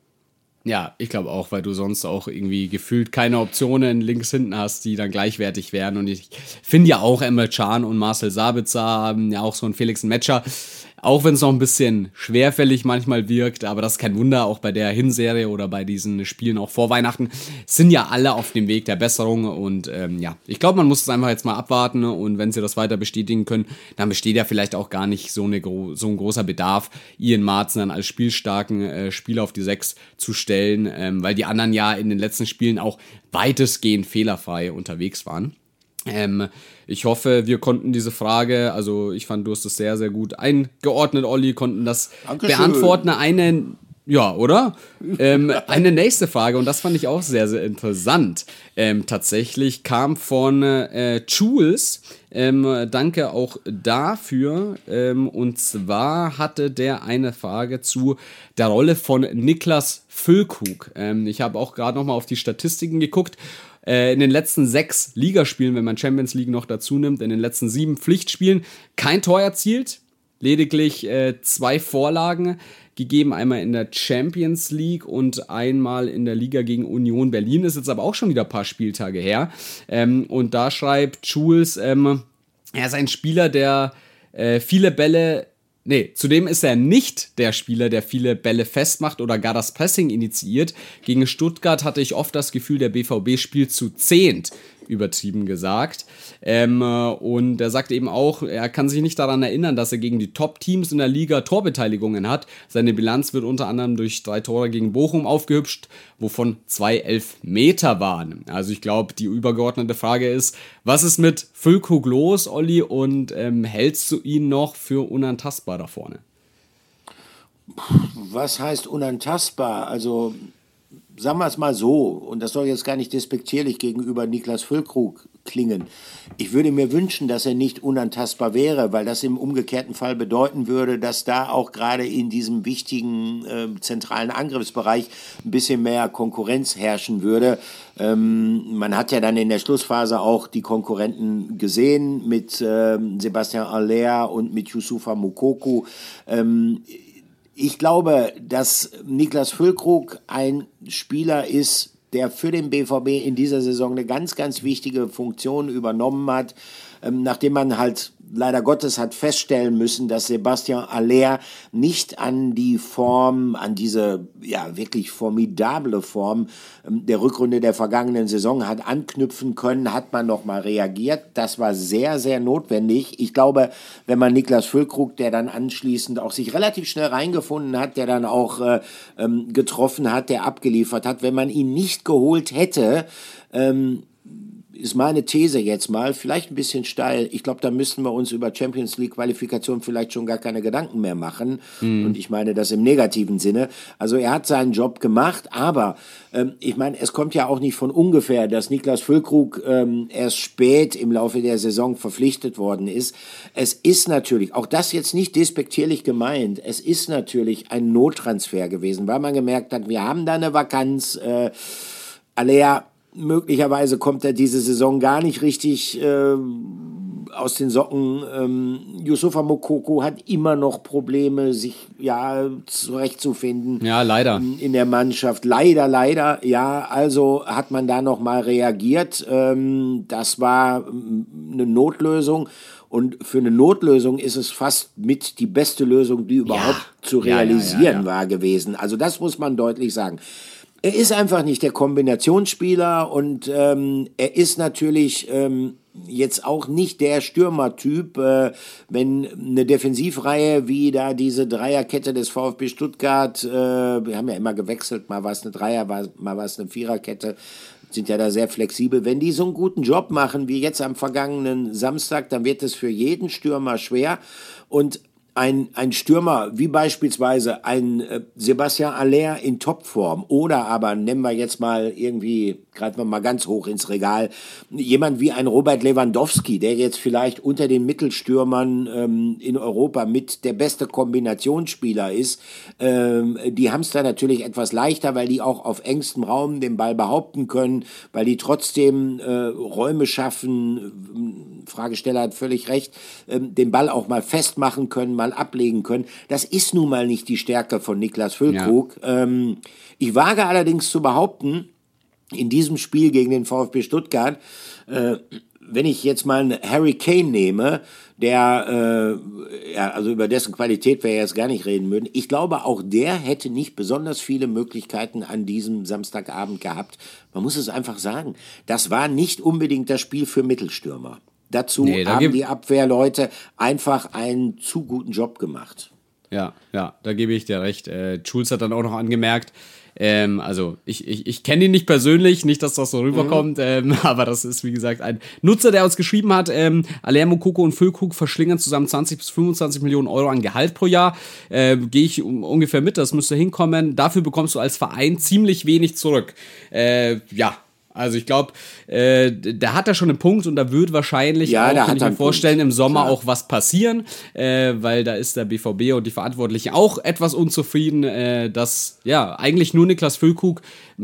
Ja, ich glaube auch, weil du sonst auch irgendwie gefühlt keine Optionen links hinten hast, die dann gleichwertig wären. Und ich finde ja auch Emre Can und Marcel Sabitzer haben ja auch so einen Felix Metscher auch wenn es noch ein bisschen schwerfällig manchmal wirkt, aber das ist kein Wunder, auch bei der Hinserie oder bei diesen Spielen auch vor Weihnachten sind ja alle auf dem Weg der Besserung und ähm, ja, ich glaube, man muss es einfach jetzt mal abwarten und wenn sie das weiter bestätigen können, dann besteht ja vielleicht auch gar nicht so, eine gro- so ein großer Bedarf, Ian Maatsen dann als spielstarken äh, Spieler auf die sechs zu stellen, ähm, weil die anderen ja in den letzten Spielen auch weitestgehend fehlerfrei unterwegs waren. Ähm, ich hoffe, wir konnten diese Frage, also ich fand, du hast es sehr, sehr gut eingeordnet, Olli, konnten das Dankeschön. beantworten. Eine, ja, oder? ähm, eine nächste Frage, und das fand ich auch sehr, sehr interessant. Ähm, tatsächlich kam von äh, Jules, ähm, danke auch dafür, ähm, und zwar hatte der eine Frage zu der Rolle von Niklas Füllkrug. Ähm, ich habe auch gerade nochmal auf die Statistiken geguckt. In den letzten sechs Ligaspielen, wenn man Champions League noch dazu nimmt, in den letzten sieben Pflichtspielen kein Tor erzielt, lediglich äh, zwei Vorlagen gegeben, einmal in der Champions League und einmal in der Liga gegen Union Berlin, ist jetzt aber auch schon wieder ein paar Spieltage her. Ähm, und da schreibt Jules, ähm, er ist ein Spieler, der äh, viele Bälle Nee, zudem ist er nicht der Spieler, der viele Bälle festmacht oder gar das Pressing initiiert. Gegen Stuttgart hatte ich oft das Gefühl, der B V B spielt zu zehnt, übertrieben gesagt. Ähm, und er sagt eben auch, er kann sich nicht daran erinnern, dass er gegen die Top-Teams in der Liga Torbeteiligungen hat. Seine Bilanz wird unter anderem durch drei Tore gegen Bochum aufgehübscht, wovon zwei Elfmeter waren. Also ich glaube, die übergeordnete Frage ist, was ist mit Füllkrug los, Olli, und ähm, hältst du ihn noch für unantastbar da vorne? Was heißt unantastbar? Also sagen wir es mal so, und das soll jetzt gar nicht despektierlich gegenüber Niklas Füllkrug klingen. Ich würde mir wünschen, dass er nicht unantastbar wäre, weil das im umgekehrten Fall bedeuten würde, dass da auch gerade in diesem wichtigen äh, zentralen Angriffsbereich ein bisschen mehr Konkurrenz herrschen würde. Ähm, man hat ja dann in der Schlussphase auch die Konkurrenten gesehen mit ähm, Sebastian Haller und mit Youssoufa Moukoko. Ähm, Ich glaube, dass Niklas Füllkrug ein Spieler ist, der für den B V B in dieser Saison eine ganz, ganz wichtige Funktion übernommen hat, ähm, nachdem man halt leider Gottes hat feststellen müssen, dass Sebastian Haller nicht an die Form, an diese ja wirklich formidable Form ähm, der Rückrunde der vergangenen Saison hat anknüpfen können, hat man nochmal reagiert. Das war sehr, sehr notwendig. Ich glaube, wenn man Niklas Füllkrug, der dann anschließend auch sich relativ schnell reingefunden hat, der dann auch äh, ähm, getroffen hat, der abgeliefert hat, wenn man ihn nicht geholt hätte, ähm, ist meine These jetzt mal, vielleicht ein bisschen steil. Ich glaube, da müssten wir uns über Champions League Qualifikation vielleicht schon gar keine Gedanken mehr machen. Mhm. Und ich meine das im negativen Sinne. Also er hat seinen Job gemacht, aber ähm, ich meine, es kommt ja auch nicht von ungefähr, dass Niklas Füllkrug ähm, erst spät im Laufe der Saison verpflichtet worden ist. Es ist natürlich, auch das jetzt nicht despektierlich gemeint, es ist natürlich ein Nottransfer gewesen, weil man gemerkt hat, wir haben da eine Vakanz. Äh, Haller, möglicherweise kommt er diese Saison gar nicht richtig äh, aus den Socken. Ähm, Youssoufa Moukoko hat immer noch Probleme, sich ja zurechtzufinden. Ja, leider. In, in der Mannschaft. Leider, leider. Ja, also hat man da noch mal reagiert. Ähm, das war eine Notlösung. Und für eine Notlösung ist es fast mit die beste Lösung, die überhaupt ja. zu realisieren ja, ja, ja, ja. war gewesen. Also das muss man deutlich sagen. Er ist einfach nicht der Kombinationsspieler und ähm, er ist natürlich ähm, jetzt auch nicht der Stürmertyp, äh, wenn eine Defensivreihe wie da diese Dreierkette des VfB Stuttgart, äh, wir haben ja immer gewechselt, mal war es eine Dreier, mal war es eine Viererkette, sind ja da sehr flexibel. Wenn die so einen guten Job machen wie jetzt am vergangenen Samstag, dann wird es für jeden Stürmer schwer und Ein, ein Stürmer wie beispielsweise ein äh, Sebastian Haller in Topform oder aber, nennen wir jetzt mal irgendwie, greifen wir mal ganz hoch ins Regal, jemand wie ein Robert Lewandowski, der jetzt vielleicht unter den Mittelstürmern ähm, in Europa mit der beste Kombinationsspieler ist, ähm, die haben es da natürlich etwas leichter, weil die auch auf engstem Raum den Ball behaupten können, weil die trotzdem äh, Räume schaffen, Fragesteller hat völlig recht, ähm, den Ball auch mal festmachen können, mal ablegen können. Das ist nun mal nicht die Stärke von Niklas Füllkrug. Ja. Ähm, ich wage allerdings zu behaupten, in diesem Spiel gegen den VfB Stuttgart, äh, wenn ich jetzt mal einen Harry Kane nehme, der, äh, ja, also über dessen Qualität wir jetzt gar nicht reden würden, ich glaube, auch der hätte nicht besonders viele Möglichkeiten an diesem Samstagabend gehabt. Man muss es einfach sagen, das war nicht unbedingt das Spiel für Mittelstürmer. Dazu nee, da haben die Abwehrleute einfach einen zu guten Job gemacht. Ja, ja, da gebe ich dir recht. Äh, Schulz hat dann auch noch angemerkt, ähm, also ich, ich, ich kenne ihn nicht persönlich, nicht, dass das so rüberkommt, mhm. ähm, aber das ist, wie gesagt, ein Nutzer, der uns geschrieben hat, ähm, Aller Moukoko und Füllkrug verschlingern zusammen zwanzig bis fünfundzwanzig Millionen Euro an Gehalt pro Jahr. Äh, Gehe ich um, ungefähr mit, das müsste hinkommen. Dafür bekommst du als Verein ziemlich wenig zurück. Äh, ja. Also ich glaube, äh, da hat er schon einen Punkt und da wird wahrscheinlich, ja, auch, kann ich mir vorstellen, Punkt. im Sommer Klar. auch was passieren, äh, weil da ist der B V B und die Verantwortlichen auch etwas unzufrieden, äh, dass ja eigentlich nur Niklas Füllkrug,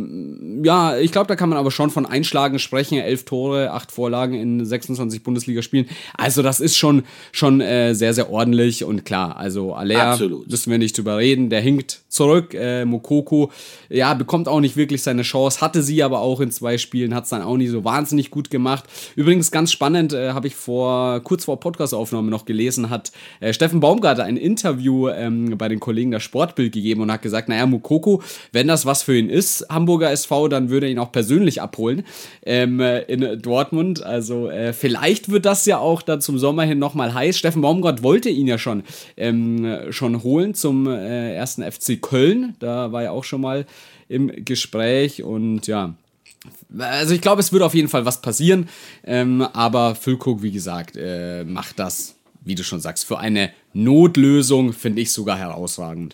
ja, ich glaube, da kann man aber schon von Einschlagen sprechen, elf Tore, acht Vorlagen in sechsundzwanzig Bundesligaspielen. Also das ist schon, schon äh, sehr, sehr ordentlich und klar, also Aller, müssen wir nicht drüber reden, der hinkt zurück, äh, Moukoko, ja, bekommt auch nicht wirklich seine Chance, hatte sie aber auch in zwei Spielen, hat es dann auch nicht so wahnsinnig gut gemacht. Übrigens ganz spannend, äh, habe ich vor kurz vor Podcast-Aufnahme noch gelesen, hat äh, Steffen Baumgartner ein Interview ähm, bei den Kollegen der Sportbild gegeben und hat gesagt, naja, Moukoko, wenn das was für ihn ist, Hamburger S V, dann würde er ihn auch persönlich abholen ähm, in Dortmund. Also äh, vielleicht wird das ja auch dann zum Sommer hin nochmal heiß. Steffen Baumgart wollte ihn ja schon, ähm, schon holen zum äh, ersten F C Köln. Da war er auch schon mal im Gespräch und ja, also ich glaube, es wird auf jeden Fall was passieren, ähm, aber Füllkrug, wie gesagt, äh, macht das, wie du schon sagst, für eine Notlösung, finde ich sogar herausragend.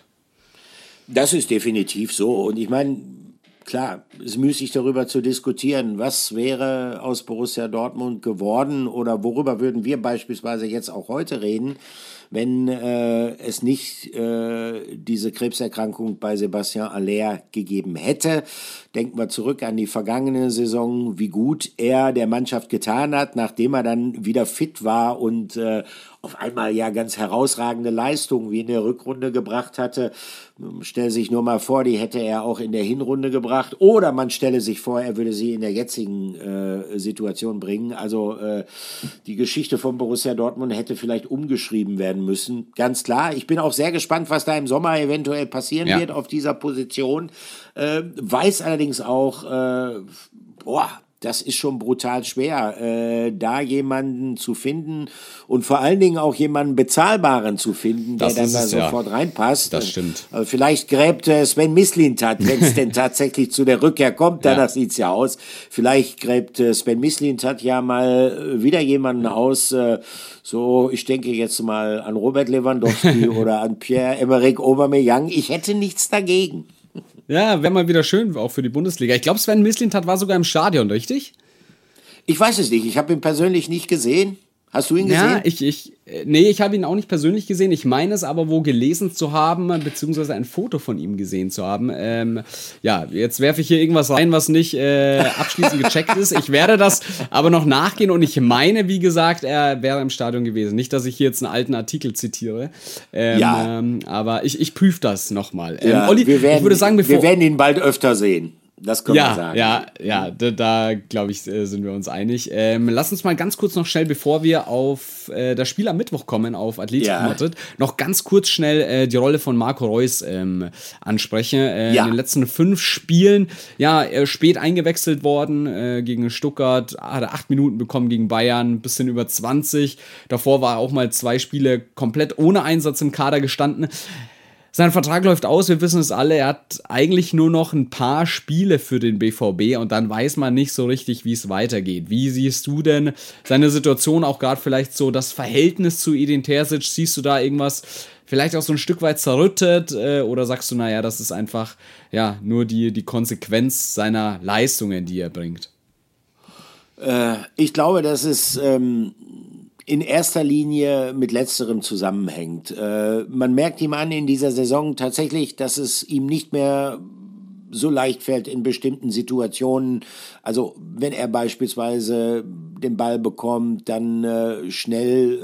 Das ist definitiv so und ich meine, klar, es ist müßig darüber zu diskutieren, was wäre aus Borussia Dortmund geworden oder worüber würden wir beispielsweise jetzt auch heute reden, wenn äh, es nicht äh, diese Krebserkrankung bei Sebastian Aller gegeben hätte. Denken wir zurück an die vergangene Saison, wie gut er der Mannschaft getan hat, nachdem er dann wieder fit war und äh, auf einmal ja ganz herausragende Leistungen wie in der Rückrunde gebracht hatte. Stell sich nur mal vor, die hätte er auch in der Hinrunde gebracht. Oder man stelle sich vor, er würde sie in der jetzigen äh, Situation bringen. Also äh, die Geschichte von Borussia Dortmund hätte vielleicht umgeschrieben werden müssen. Ganz klar. Ich bin auch sehr gespannt, was da im Sommer eventuell passieren ja. wird auf dieser Position. Äh, weiß allerdings auch, äh, boah, das ist schon brutal schwer, äh, da jemanden zu finden und vor allen Dingen auch jemanden Bezahlbaren zu finden, der dann da es, sofort ja. reinpasst. Das stimmt. Äh, vielleicht gräbt äh, Sven Mislintat, wenn es denn tatsächlich zu der Rückkehr kommt, danach ja. sieht's ja aus. Vielleicht gräbt äh, Sven Mislintat ja mal äh, wieder jemanden aus, äh, so, ich denke jetzt mal an Robert Lewandowski oder an Pierre-Emerick Aubameyang. Ich hätte nichts dagegen. Ja, wäre mal wieder schön, auch für die Bundesliga. Ich glaube, Sven Mislintat war sogar im Stadion, richtig? Ich weiß es nicht. Ich habe ihn persönlich nicht gesehen. Hast du ihn gesehen? Ja, ich, ich, nee, ich habe ihn auch nicht persönlich gesehen. Ich meine es aber wohl gelesen zu haben, beziehungsweise ein Foto von ihm gesehen zu haben. Ähm, ja, jetzt werfe ich hier irgendwas rein, was nicht äh, abschließend gecheckt ist. Ich werde das aber noch nachgehen und ich meine, wie gesagt, er wäre im Stadion gewesen. Nicht, dass ich hier jetzt einen alten Artikel zitiere, ähm, ja. ähm, aber ich, ich prüfe das nochmal. Ähm, ja, Olli, wir werden, ich würde sagen, bevor... Wir werden ihn bald öfter sehen. Das können ja, wir sagen. Ja, ja, da, da glaube ich, sind wir uns einig. Ähm, lass uns mal ganz kurz noch schnell, bevor wir auf äh, das Spiel am Mittwoch kommen, auf Atletico ja. Madrid, noch ganz kurz schnell äh, die Rolle von Marco Reus ähm, ansprechen. Äh, ja. In den letzten fünf Spielen, ja, äh, spät eingewechselt worden äh, gegen Stuttgart, hat er acht Minuten bekommen gegen Bayern, ein bisschen über zwanzig. Davor war er auch mal zwei Spiele komplett ohne Einsatz im Kader gestanden. Sein Vertrag läuft aus, wir wissen es alle, er hat eigentlich nur noch ein paar Spiele für den B V B und dann weiß man nicht so richtig, wie es weitergeht. Wie siehst du denn seine Situation, auch gerade vielleicht so das Verhältnis zu Edin Terzic? Siehst du da irgendwas vielleicht auch so ein Stück weit zerrüttet äh, oder sagst du, naja, das ist einfach ja nur die, die Konsequenz seiner Leistungen, die er bringt? Äh, ich glaube, dass es... Ähm in erster Linie mit Letzterem zusammenhängt. Äh, man merkt ihm an in dieser Saison tatsächlich, dass es ihm nicht mehr so leicht fällt in bestimmten Situationen. Also wenn er beispielsweise den Ball bekommt, dann äh, schnell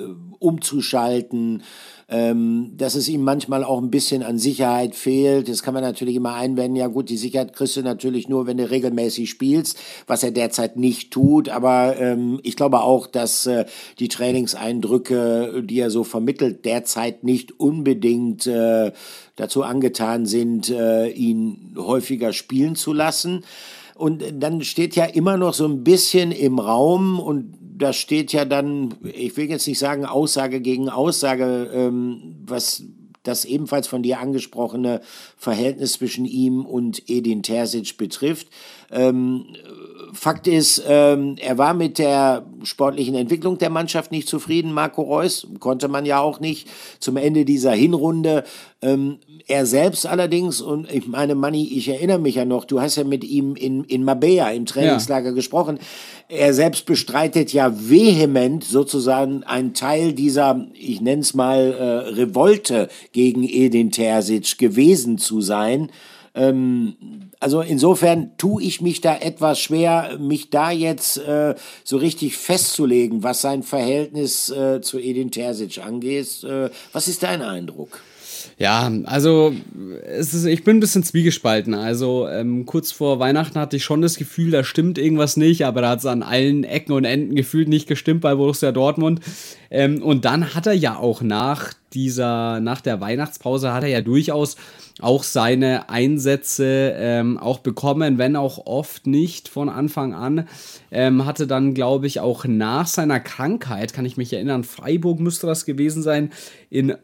umzuschalten, ähm, dass es ihm manchmal auch ein bisschen an Sicherheit fehlt. Das kann man natürlich immer einwenden. Ja gut, die Sicherheit kriegst du natürlich nur, wenn du regelmäßig spielst, was er derzeit nicht tut. Aber ähm, ich glaube auch, dass äh, die Trainingseindrücke, die er so vermittelt, derzeit nicht unbedingt äh, dazu angetan sind, äh, ihn häufiger spielen zu lassen. Und dann steht ja immer noch so ein bisschen im Raum, und da steht ja dann, ich will jetzt nicht sagen Aussage gegen Aussage, ähm, was das ebenfalls von dir angesprochene Verhältnis zwischen ihm und Edin Terzic betrifft. Ähm, Fakt ist, ähm, er war mit der sportlichen Entwicklung der Mannschaft nicht zufrieden, Marco Reus, konnte man ja auch nicht zum Ende dieser Hinrunde. Ähm, er selbst allerdings, und ich meine, Manni, ich erinnere mich ja noch, du hast ja mit ihm in, in Marbella im Trainingslager ja. gesprochen, er selbst bestreitet ja vehement sozusagen einen Teil dieser, ich nenne es mal, äh, Revolte gegen Edin Terzic gewesen zu sein. Ähm, also insofern tue ich mich da etwas schwer, mich da jetzt äh, so richtig festzulegen, was sein Verhältnis äh, zu Edin Terzic angeht. Äh, was ist dein Eindruck? Ja, also es ist, ich bin ein bisschen zwiegespalten. Also ähm, kurz vor Weihnachten hatte ich schon das Gefühl, da stimmt irgendwas nicht, aber da hat es an allen Ecken und Enden gefühlt nicht gestimmt bei Borussia Dortmund. Ähm, und dann hat er ja auch nach dieser, nach der Weihnachtspause hat er ja durchaus auch seine Einsätze ähm, auch bekommen, wenn auch oft nicht von Anfang an. Ähm, hatte dann, glaube ich, auch nach seiner Krankheit, kann ich mich erinnern, Freiburg müsste das gewesen sein, in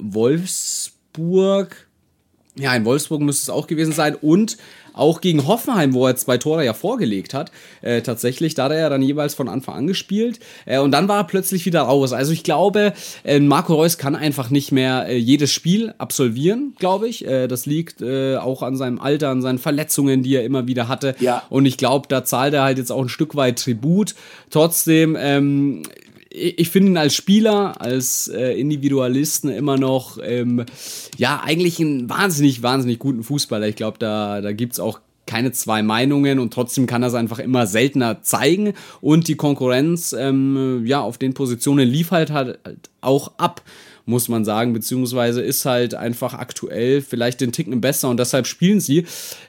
Wolfsburg, ja, in Wolfsburg müsste es auch gewesen sein, und auch gegen Hoffenheim, wo er zwei Tore ja vorgelegt hat, äh, tatsächlich, da hat er ja dann jeweils von Anfang an gespielt, äh, und dann war er plötzlich wieder raus. Also ich glaube, äh, Marco Reus kann einfach nicht mehr äh, jedes Spiel absolvieren, glaube ich. Äh, das liegt äh, auch an seinem Alter, an seinen Verletzungen, die er immer wieder hatte. Ja. Und ich glaube, da zahlt er halt jetzt auch ein Stück weit Tribut. Trotzdem, ähm, ich finde ihn als Spieler, als äh, Individualisten immer noch, ähm, ja, eigentlich einen wahnsinnig, wahnsinnig guten Fußballer. Ich glaube, da, da gibt es auch keine zwei Meinungen, und trotzdem kann er es einfach immer seltener zeigen, und die Konkurrenz, ähm, ja, auf den Positionen lief halt, halt auch ab, muss man sagen, beziehungsweise ist halt einfach aktuell vielleicht den Ticken besser, und deshalb spielen sie.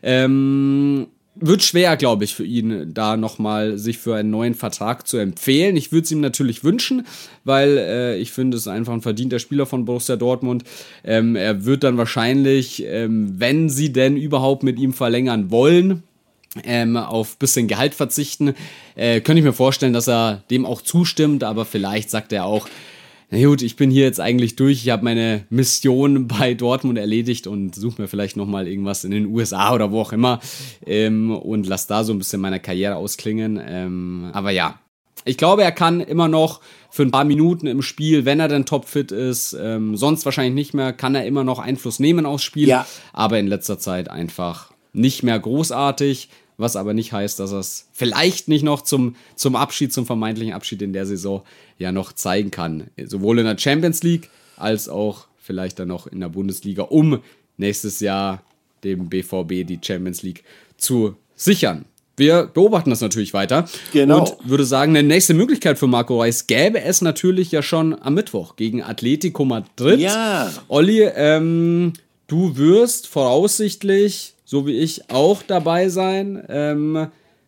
Ähm, Wird schwer, glaube ich, für ihn, da nochmal sich für einen neuen Vertrag zu empfehlen. Ich würde es ihm natürlich wünschen, weil äh, ich finde, es ist einfach ein verdienter Spieler von Borussia Dortmund. Ähm, er wird dann wahrscheinlich, ähm, wenn sie denn überhaupt mit ihm verlängern wollen, ähm, auf ein bisschen Gehalt verzichten. Äh, könnte ich mir vorstellen, dass er dem auch zustimmt, aber vielleicht sagt er auch, na gut, ich bin hier jetzt eigentlich durch, ich habe meine Mission bei Dortmund erledigt und suche mir vielleicht nochmal irgendwas in den U S A oder wo auch immer, ähm, und lasse da so ein bisschen meine Karriere ausklingen. Ähm, aber ja, ich glaube, er kann immer noch für ein paar Minuten im Spiel, wenn er dann topfit ist, ähm, sonst wahrscheinlich nicht mehr, kann er immer noch Einfluss nehmen aufs Spiel, ja. Aber in letzter Zeit einfach nicht mehr großartig. Was aber nicht heißt, dass er es vielleicht nicht noch zum, zum Abschied, zum vermeintlichen Abschied in der Saison ja noch zeigen kann. Sowohl in der Champions League als auch vielleicht dann noch in der Bundesliga, um nächstes Jahr dem B V B die Champions League zu sichern. Wir beobachten das natürlich weiter. Genau. Und würde sagen, eine nächste Möglichkeit für Marco Reus gäbe es natürlich ja schon am Mittwoch gegen Atletico Madrid. Ja. Olli, ähm, du wirst voraussichtlich, so wie ich, auch dabei sein. Ähm,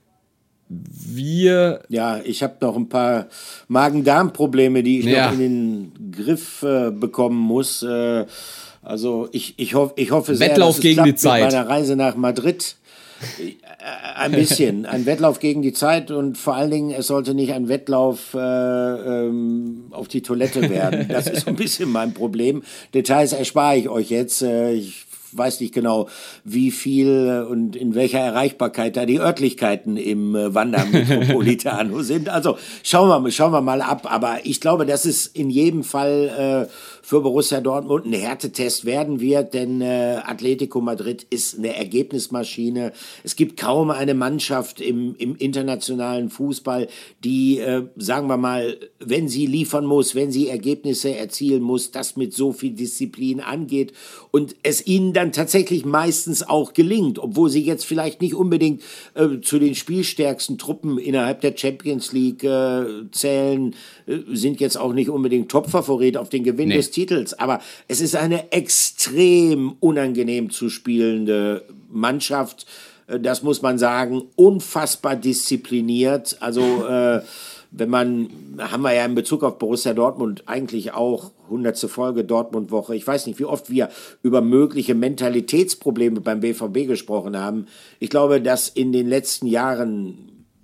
wir... Ja, ich habe noch ein paar Magen-Darm-Probleme, die ich ja. noch in den Griff äh, bekommen muss. Äh, also ich, ich, hoff, ich hoffe sehr, Wettlauf dass es gegen klappt die Zeit. Mit meiner Reise nach Madrid. Ein bisschen. Ein Wettlauf gegen die Zeit, und vor allen Dingen, es sollte nicht ein Wettlauf äh, ähm, auf die Toilette werden. Das ist so ein bisschen mein Problem. Details erspare ich euch jetzt. Äh, ich weiß nicht genau, wie viel und in welcher Erreichbarkeit da die Örtlichkeiten im äh, Wandermetropolitano sind. Also schauen wir, schauen wir mal ab. Aber ich glaube, dass es in jedem Fall äh, für Borussia Dortmund ein Härtetest werden wird, denn äh, Atletico Madrid ist eine Ergebnismaschine. Es gibt kaum eine Mannschaft im, im internationalen Fußball, die, äh, sagen wir mal, wenn sie liefern muss, wenn sie Ergebnisse erzielen muss, das mit so viel Disziplin angeht und es ihnen dann dann tatsächlich meistens auch gelingt, obwohl sie jetzt vielleicht nicht unbedingt äh, zu den spielstärksten Truppen innerhalb der Champions League äh, zählen, äh, sind jetzt auch nicht unbedingt Topfavorit auf den Gewinn nee. des Titels, aber es ist eine extrem unangenehm zu spielende Mannschaft, äh, das muss man sagen, unfassbar diszipliniert, also äh, wenn man, haben wir ja in Bezug auf Borussia Dortmund eigentlich auch hundertste Folge Dortmund-Woche. Ich weiß nicht, wie oft wir über mögliche Mentalitätsprobleme beim B V B gesprochen haben. Ich glaube, dass in den letzten Jahren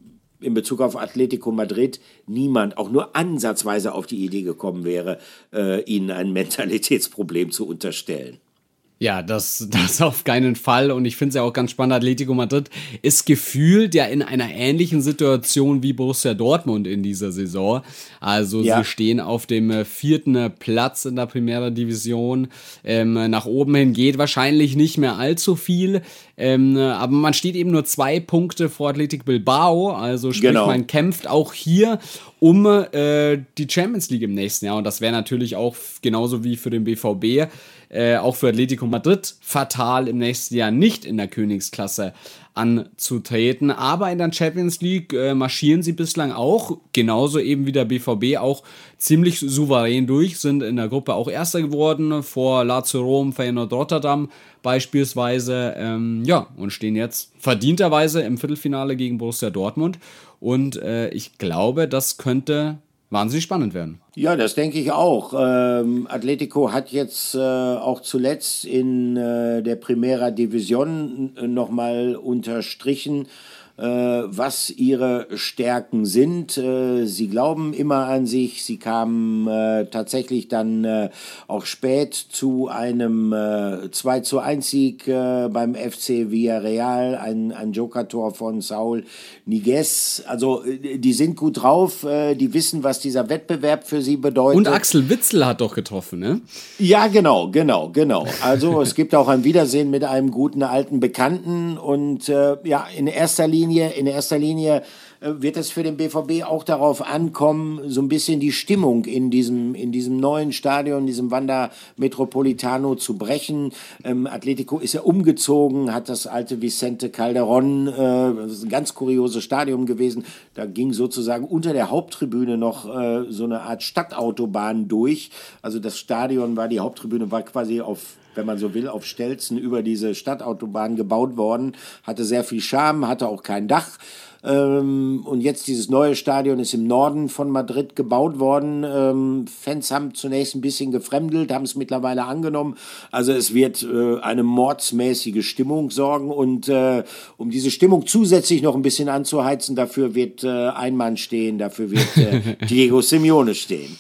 in Bezug auf Atletico Madrid niemand auch nur ansatzweise auf die Idee gekommen wäre, äh, ihnen ein Mentalitätsproblem zu unterstellen. Ja, das, das auf keinen Fall. Und ich finde es ja auch ganz spannend, Atletico Madrid ist gefühlt ja in einer ähnlichen Situation wie Borussia Dortmund in dieser Saison. Also ja. sie stehen auf dem vierten Platz in der Primera Division. Ähm, nach oben hin geht wahrscheinlich nicht mehr allzu viel. Ähm, aber man steht eben nur zwei Punkte vor Athletic Bilbao. Also sprich, genau. man kämpft auch hier um äh, die Champions League im nächsten Jahr. Und das wäre natürlich auch genauso wie für den B V B, äh, auch für Atletico Madrid fatal im nächsten Jahr nicht in der Königsklasse anzutreten. Aber in der Champions League äh, marschieren sie bislang auch, genauso eben wie der B V B, auch ziemlich souverän durch, sind in der Gruppe auch Erster geworden, vor Lazio Rom, Feyenoord Rotterdam beispielsweise, ähm, ja, und stehen jetzt verdienterweise im Viertelfinale gegen Borussia Dortmund. Und äh, ich glaube, das könnte wahnsinnig spannend werden. Ja, das denke ich auch. Ähm, Atletico hat jetzt äh, auch zuletzt in äh, der Primera Division äh, nochmal unterstrichen, äh, was ihre Stärken sind. Äh, sie glauben immer an sich. Sie kamen äh, tatsächlich dann äh, auch spät zu einem äh, zwei zu eins Sieg äh, beim F C Villarreal, ein, ein Joker-Tor von Saúl Ñíguez. Also äh, die sind gut drauf, äh, die wissen, was dieser Wettbewerb für sie bedeutet. Und Axel Witsel hat doch getroffen, ne? Ja, genau, genau, genau. Also es gibt auch ein Wiedersehen mit einem guten alten Bekannten und äh, ja, in erster Linie In erster Linie äh, wird es für den B V B auch darauf ankommen, so ein bisschen die Stimmung in diesem, in diesem neuen Stadion, diesem Wanda Metropolitano zu brechen. Ähm, Atletico ist ja umgezogen, hat das alte Vicente Calderón, äh, das ist ein ganz kurioses Stadion gewesen. Da ging sozusagen unter der Haupttribüne noch äh, so eine Art Stadtautobahn durch. Also das Stadion war, die Haupttribüne war quasi auf, wenn man so will, auf Stelzen über diese Stadtautobahn gebaut worden, hatte sehr viel Charme, hatte auch kein Dach. Ähm, und jetzt dieses neue Stadion ist im Norden von Madrid gebaut worden. Ähm, Fans haben zunächst ein bisschen gefremdelt, haben es mittlerweile angenommen. Also es wird äh, eine mordsmäßige Stimmung sorgen und äh, um diese Stimmung zusätzlich noch ein bisschen anzuheizen, dafür wird äh, ein Mann stehen, dafür wird äh, Diego Simeone stehen.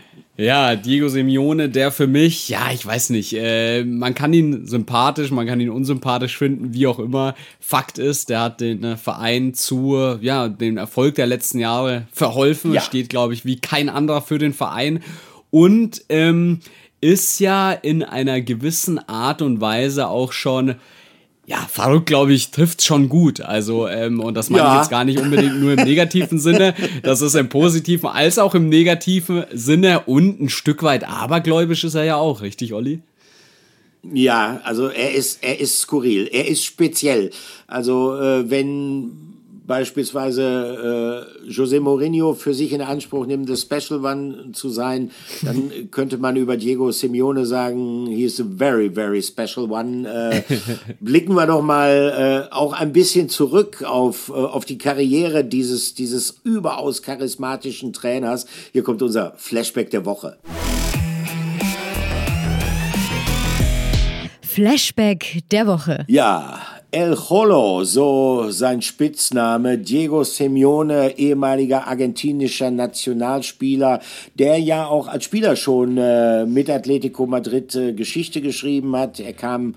Ja, Diego Simeone, der für mich, ja, ich weiß nicht, äh, man kann ihn sympathisch, man kann ihn unsympathisch finden, wie auch immer. Fakt ist, der hat den äh, Verein zu, ja, dem Erfolg der letzten Jahre verholfen. Ja. Steht, glaube ich, wie kein anderer für den Verein. Und ähm, ist ja in einer gewissen Art und Weise auch schon, ja, verrückt, glaube ich, trifft schon gut. Also, ähm, und das meine ja. ich jetzt gar nicht unbedingt nur im negativen Sinne. Das ist im positiven als auch im negativen Sinne. Und ein Stück weit abergläubisch ist er ja auch, richtig, Olli? Ja, also er ist, er ist skurril. Er ist speziell. Also, äh, wenn beispielsweise äh, José Mourinho für sich in Anspruch nimmt, the Special One zu sein, dann könnte man über Diego Simeone sagen, he is a very, very special one. Äh, blicken wir doch mal äh, auch ein bisschen zurück auf, äh, auf die Karriere dieses, dieses überaus charismatischen Trainers. Hier kommt unser Flashback der Woche. Flashback der Woche. Ja, El Cholo, so sein Spitzname, Diego Simeone, ehemaliger argentinischer Nationalspieler, der ja auch als Spieler schon äh, mit Atletico Madrid äh, Geschichte geschrieben hat. Er kam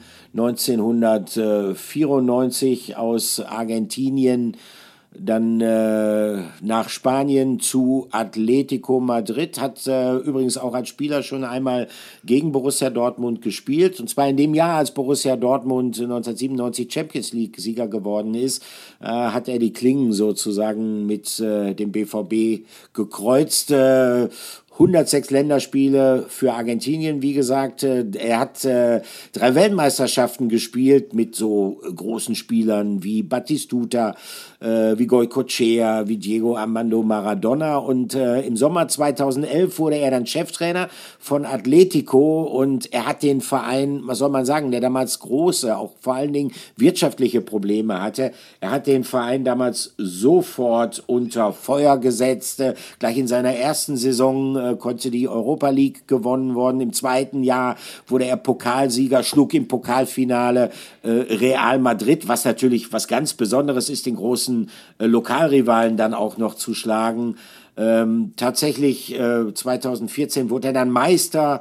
neunzehnhundertvierundneunzig aus Argentinien, dann äh, nach Spanien zu Atletico Madrid, hat äh, übrigens auch als Spieler schon einmal gegen Borussia Dortmund gespielt, und zwar in dem Jahr, als Borussia Dortmund neunzehnhundertsiebenundneunzig Champions League Sieger geworden ist, äh, hat er die Klingen sozusagen mit äh, dem B V B gekreuzt. Äh, hundertsechs Länderspiele für Argentinien, wie gesagt. Er hat äh, drei Weltmeisterschaften gespielt mit so großen Spielern wie Batistuta, äh, wie Goycochea, wie Diego Armando Maradona. Und äh, im Sommer zweitausendelf wurde er dann Cheftrainer von Atletico und er hat den Verein, was soll man sagen, der damals große, auch vor allen Dingen wirtschaftliche Probleme hatte. Er hat den Verein damals sofort unter Feuer gesetzt. Äh, gleich in seiner ersten Saison äh, konnte die Europa League gewonnen worden. Im zweiten Jahr wurde er Pokalsieger, schlug im Pokalfinale äh, Real Madrid, was natürlich was ganz Besonderes ist, den großen äh, Lokalrivalen dann auch noch zu schlagen. Ähm, tatsächlich äh, zweitausendvierzehn wurde er dann Meister,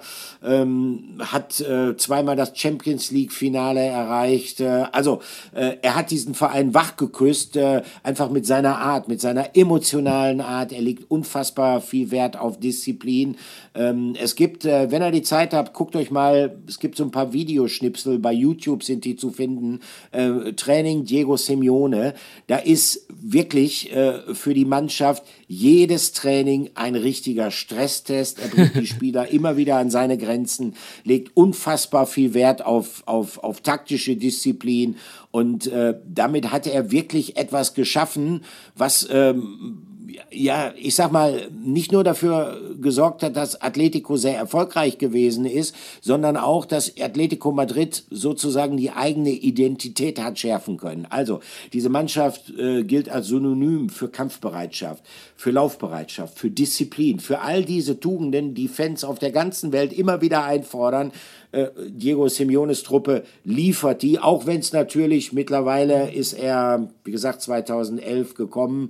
ähm, hat äh, zweimal das Champions League Finale erreicht. Äh, also äh, er hat diesen Verein wachgeküsst, äh, einfach mit seiner Art, mit seiner emotionalen Art. Er legt unfassbar viel Wert auf Disziplin. Ähm, es gibt, äh, wenn ihr die Zeit habt, guckt euch mal, es gibt so ein paar Videoschnipsel, bei YouTube sind die zu finden, äh, Training Diego Simeone. Da ist wirklich äh, für die Mannschaft jedes Training ein richtiger Stresstest. Er bringt die Spieler immer wieder an seine Grenzen, legt unfassbar viel Wert auf, auf, auf taktische Disziplin und äh, damit hat er wirklich etwas geschaffen, was ähm, ja, ich sag mal, nicht nur dafür gesorgt hat, dass Atletico sehr erfolgreich gewesen ist, sondern auch, dass Atletico Madrid sozusagen die eigene Identität hat schärfen können. Also, diese Mannschaft äh, gilt als Synonym für Kampfbereitschaft, für Laufbereitschaft, für Disziplin, für all diese Tugenden, die Fans auf der ganzen Welt immer wieder einfordern. Äh, Diego Simeones Truppe liefert die, auch wenn es natürlich mittlerweile ist er, wie gesagt, zweitausendelf gekommen,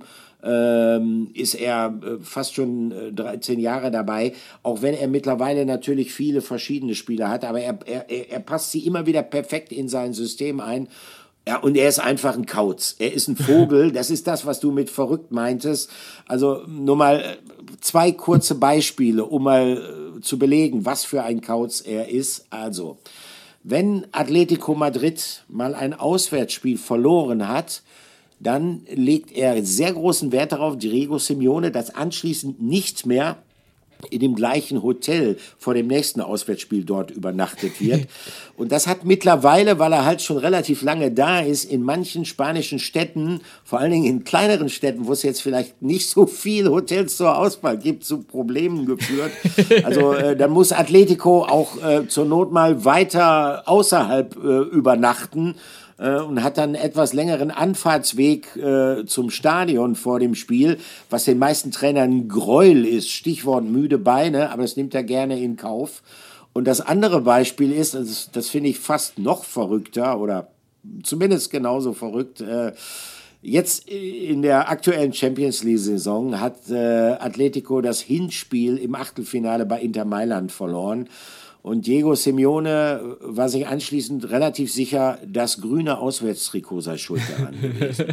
Ähm, ist er äh, fast schon äh, dreizehn Jahre dabei, auch wenn er mittlerweile natürlich viele verschiedene Spieler hat, aber er, er, er passt sie immer wieder perfekt in sein System ein. Ja, und er ist einfach ein Kauz. Er ist ein Vogel, das ist das, was du mit verrückt meintest. Also nur mal zwei kurze Beispiele, um mal äh, zu belegen, was für ein Kauz er ist. Also, wenn Atletico Madrid mal ein Auswärtsspiel verloren hat, dann legt er sehr großen Wert darauf, Diego Simeone, dass anschließend nicht mehr in dem gleichen Hotel vor dem nächsten Auswärtsspiel dort übernachtet wird. Und das hat mittlerweile, weil er halt schon relativ lange da ist, in manchen spanischen Städten, vor allen Dingen in kleineren Städten, wo es jetzt vielleicht nicht so viele Hotels zur Auswahl gibt, zu Problemen geführt. Also äh, dann muss Atletico auch äh, zur Not mal weiter außerhalb äh, übernachten. Und hat dann einen etwas längeren Anfahrtsweg äh, zum Stadion vor dem Spiel, was den meisten Trainern ein Gräuel ist. Stichwort müde Beine, aber das nimmt er gerne in Kauf. Und das andere Beispiel ist, das, das finde ich fast noch verrückter oder zumindest genauso verrückt. Äh, jetzt in der aktuellen Champions League-Saison hat äh, Atletico das Hinspiel im Achtelfinale bei Inter Mailand verloren. Und Diego Simeone war sich anschließend relativ sicher, das grüne Auswärtstrikot sei schuld daran gewesen.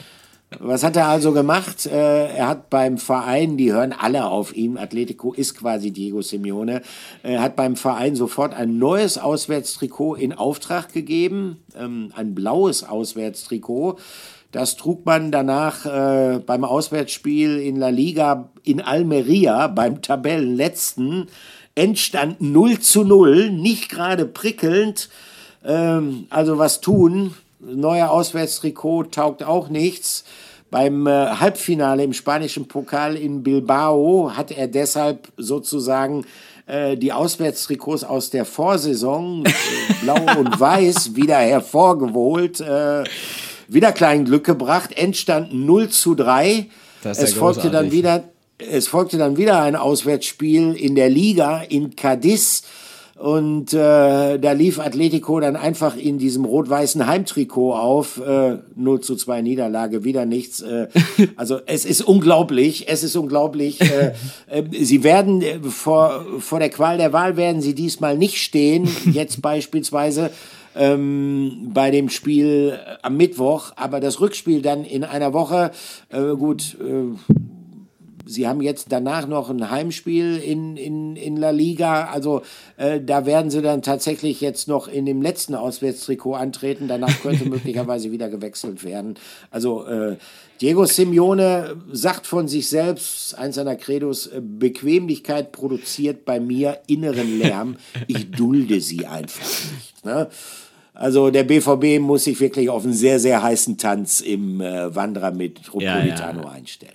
Was hat er also gemacht? Er hat beim Verein, die hören alle auf ihn, Atletico ist quasi Diego Simeone, er hat beim Verein sofort ein neues Auswärtstrikot in Auftrag gegeben, ein blaues Auswärtstrikot. Das trug man danach äh, beim Auswärtsspiel in La Liga in Almeria, beim Tabellenletzten. Endstand null zu null, nicht gerade prickelnd. Ähm, also was tun? Neuer Auswärtstrikot taugt auch nichts. Beim äh, Halbfinale im spanischen Pokal in Bilbao hat er deshalb sozusagen äh, die Auswärtstrikots aus der Vorsaison, äh, blau und weiß, wieder hervorgeholt. Äh, wieder klein Glück gebracht. Endstand null zu drei. Das ist ja es folgte dann wieder... Es folgte dann wieder ein Auswärtsspiel in der Liga in Cadiz und äh, da lief Atletico dann einfach in diesem rot-weißen Heimtrikot auf. Äh, null zu zwei Niederlage, wieder nichts. Äh, also es ist unglaublich, es ist unglaublich. Äh, äh, sie werden äh, vor, vor der Qual der Wahl werden sie diesmal nicht stehen, jetzt beispielsweise ähm, bei dem Spiel am Mittwoch, aber das Rückspiel dann in einer Woche, äh, gut, äh, sie haben jetzt danach noch ein Heimspiel in, in, in La Liga. Also äh, da werden sie dann tatsächlich jetzt noch in dem letzten Auswärtstrikot antreten. Danach könnte möglicherweise wieder gewechselt werden. Also äh, Diego Simeone sagt von sich selbst, eins seiner Credos, Bequemlichkeit produziert bei mir inneren Lärm. Ich dulde sie einfach nicht. Ne? Also der B V B muss sich wirklich auf einen sehr, sehr heißen Tanz im äh, Wanderer Metropolitano ja, ja. einstellen.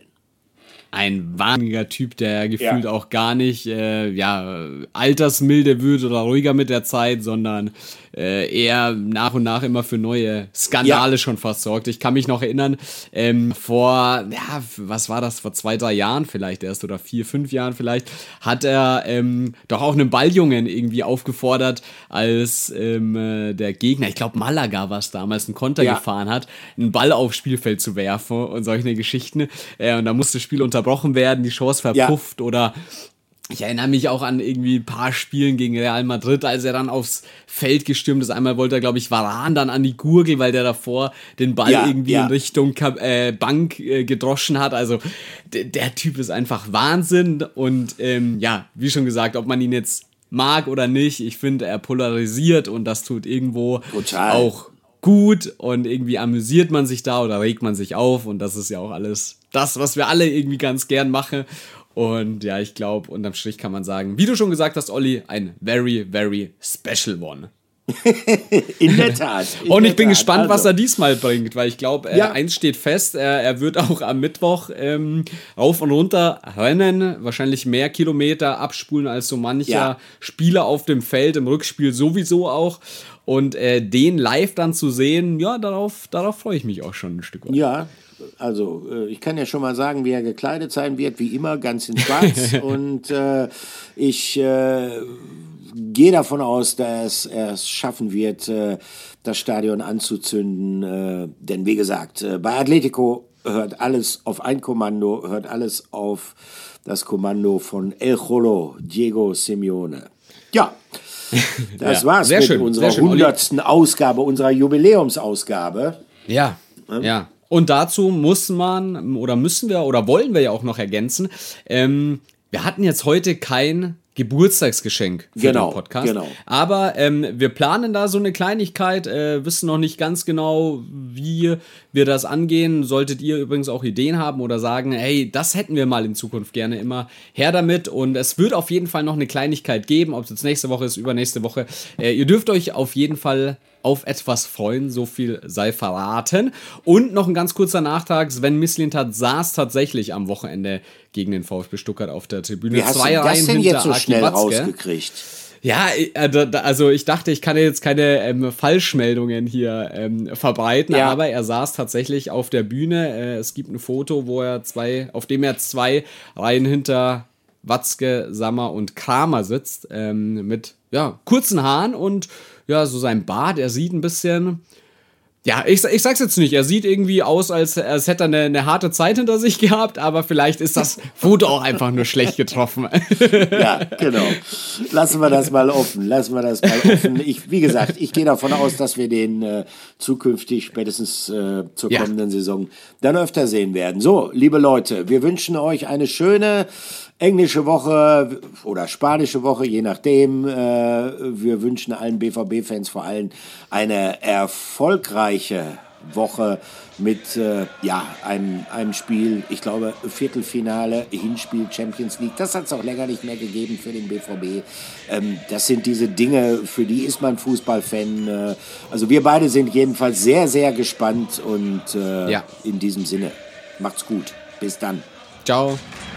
Ein wahnsinniger Typ, der gefühlt ja. auch gar nicht äh, ja, altersmilde wird oder ruhiger mit der Zeit, sondern äh, eher nach und nach immer für neue Skandale ja. schon fast sorgt. Ich kann mich noch erinnern, ähm, vor, ja, was war das, vor zwei, drei Jahren vielleicht erst oder vier, fünf Jahren vielleicht, hat er ähm, doch auch einen Balljungen irgendwie aufgefordert, als ähm, äh, der Gegner, ich glaube Malaga war es damals, einen Konter ja. gefahren hat, einen Ball aufs Spielfeld zu werfen und solche Geschichten. Äh, und da musste das Spiel unterbrochen werden, die Chance verpufft ja. oder ich erinnere mich auch an irgendwie ein paar Spielen gegen Real Madrid, als er dann aufs Feld gestürmt ist. Einmal wollte er, glaube ich, Varane dann an die Gurgel, weil der davor den Ball ja, irgendwie ja. in Richtung äh, Bank äh, gedroschen hat. Also d- der Typ ist einfach Wahnsinn. Und ähm, ja, wie schon gesagt, ob man ihn jetzt mag oder nicht, ich finde, er polarisiert und das tut irgendwo Total. auch gut und irgendwie amüsiert man sich da oder regt man sich auf und das ist ja auch alles das, was wir alle irgendwie ganz gern machen. Und ja, ich glaube, unterm Strich kann man sagen, wie du schon gesagt hast, Olli, ein very, very special one. In der Tat. In Und ich der bin Tat. gespannt, also. was er diesmal bringt, weil ich glaube, äh, ja. eins steht fest, er, er wird auch am Mittwoch ähm, rauf und runter rennen, wahrscheinlich mehr Kilometer abspulen als so mancher ja. Spieler auf dem Feld, im Rückspiel sowieso auch. Und äh, den live dann zu sehen, ja, darauf, darauf freue ich mich auch schon ein Stück weit. Ja, also äh, ich kann ja schon mal sagen, wie er gekleidet sein wird, wie immer, ganz in schwarz. Und äh, ich äh, gehe davon aus, dass er es schaffen wird, äh, das Stadion anzuzünden. Äh, denn wie gesagt, äh, bei Atletico hört alles auf ein Kommando, hört alles auf das Kommando von El Cholo, Diego Simeone. Ja. Das ja, war's mit schön, unserer hundertsten Ausgabe, unserer Jubiläumsausgabe. Ja, ja, ja. Und dazu muss man oder müssen wir oder wollen wir ja auch noch ergänzen, ähm, wir hatten jetzt heute kein Geburtstagsgeschenk für genau, den Podcast. Genau. Aber ähm, wir planen da so eine Kleinigkeit, äh, wissen noch nicht ganz genau, wie wir das angehen. Solltet ihr übrigens auch Ideen haben oder sagen, hey, das hätten wir mal in Zukunft gerne, immer her damit. Und es wird auf jeden Fall noch eine Kleinigkeit geben, ob es jetzt nächste Woche ist, übernächste Woche. Äh, ihr dürft euch auf jeden Fall auf etwas freuen, so viel sei verraten. Und noch ein ganz kurzer Nachtrag, Sven Mislintat saß tatsächlich am Wochenende gegen den VfB Stuttgart auf der Tribüne. Wie hast Zwei du das Reihen denn jetzt so Aki schnell Watzke. rausgekriegt? Ja, also ich dachte, ich kann jetzt keine ähm, Falschmeldungen hier ähm, verbreiten, ja. aber er saß tatsächlich auf der Bühne. Äh, es gibt ein Foto, wo er zwei, auf dem er zwei Reihen hinter Watzke, Sammer und Kramer sitzt, ähm, mit ja, kurzen Haaren und ja, so sein Bart. Er sieht ein bisschen, ja, ich, ich sag's jetzt nicht, er sieht irgendwie aus, als, als hätte er eine, eine harte Zeit hinter sich gehabt, aber vielleicht ist das Foto auch einfach nur schlecht getroffen. Ja, genau. Lassen wir das mal offen, lassen wir das mal offen. Ich, wie gesagt, ich gehe davon aus, dass wir den äh, zukünftig, spätestens äh, zur ja. kommenden Saison, dann öfter sehen werden. So, liebe Leute, wir wünschen euch eine schöne englische Woche oder spanische Woche, je nachdem. Äh, wir wünschen allen B V B-Fans vor allem eine erfolgreiche Woche mit äh, ja, einem, einem Spiel, ich glaube Viertelfinale, Hinspiel Champions League. Das hat es auch länger nicht mehr gegeben für den B V B. Ähm, das sind diese Dinge, für die ist man Fußballfan. Äh, also wir beide sind jedenfalls sehr, sehr gespannt und äh, ja. in diesem Sinne, macht's gut. Bis dann. Ciao.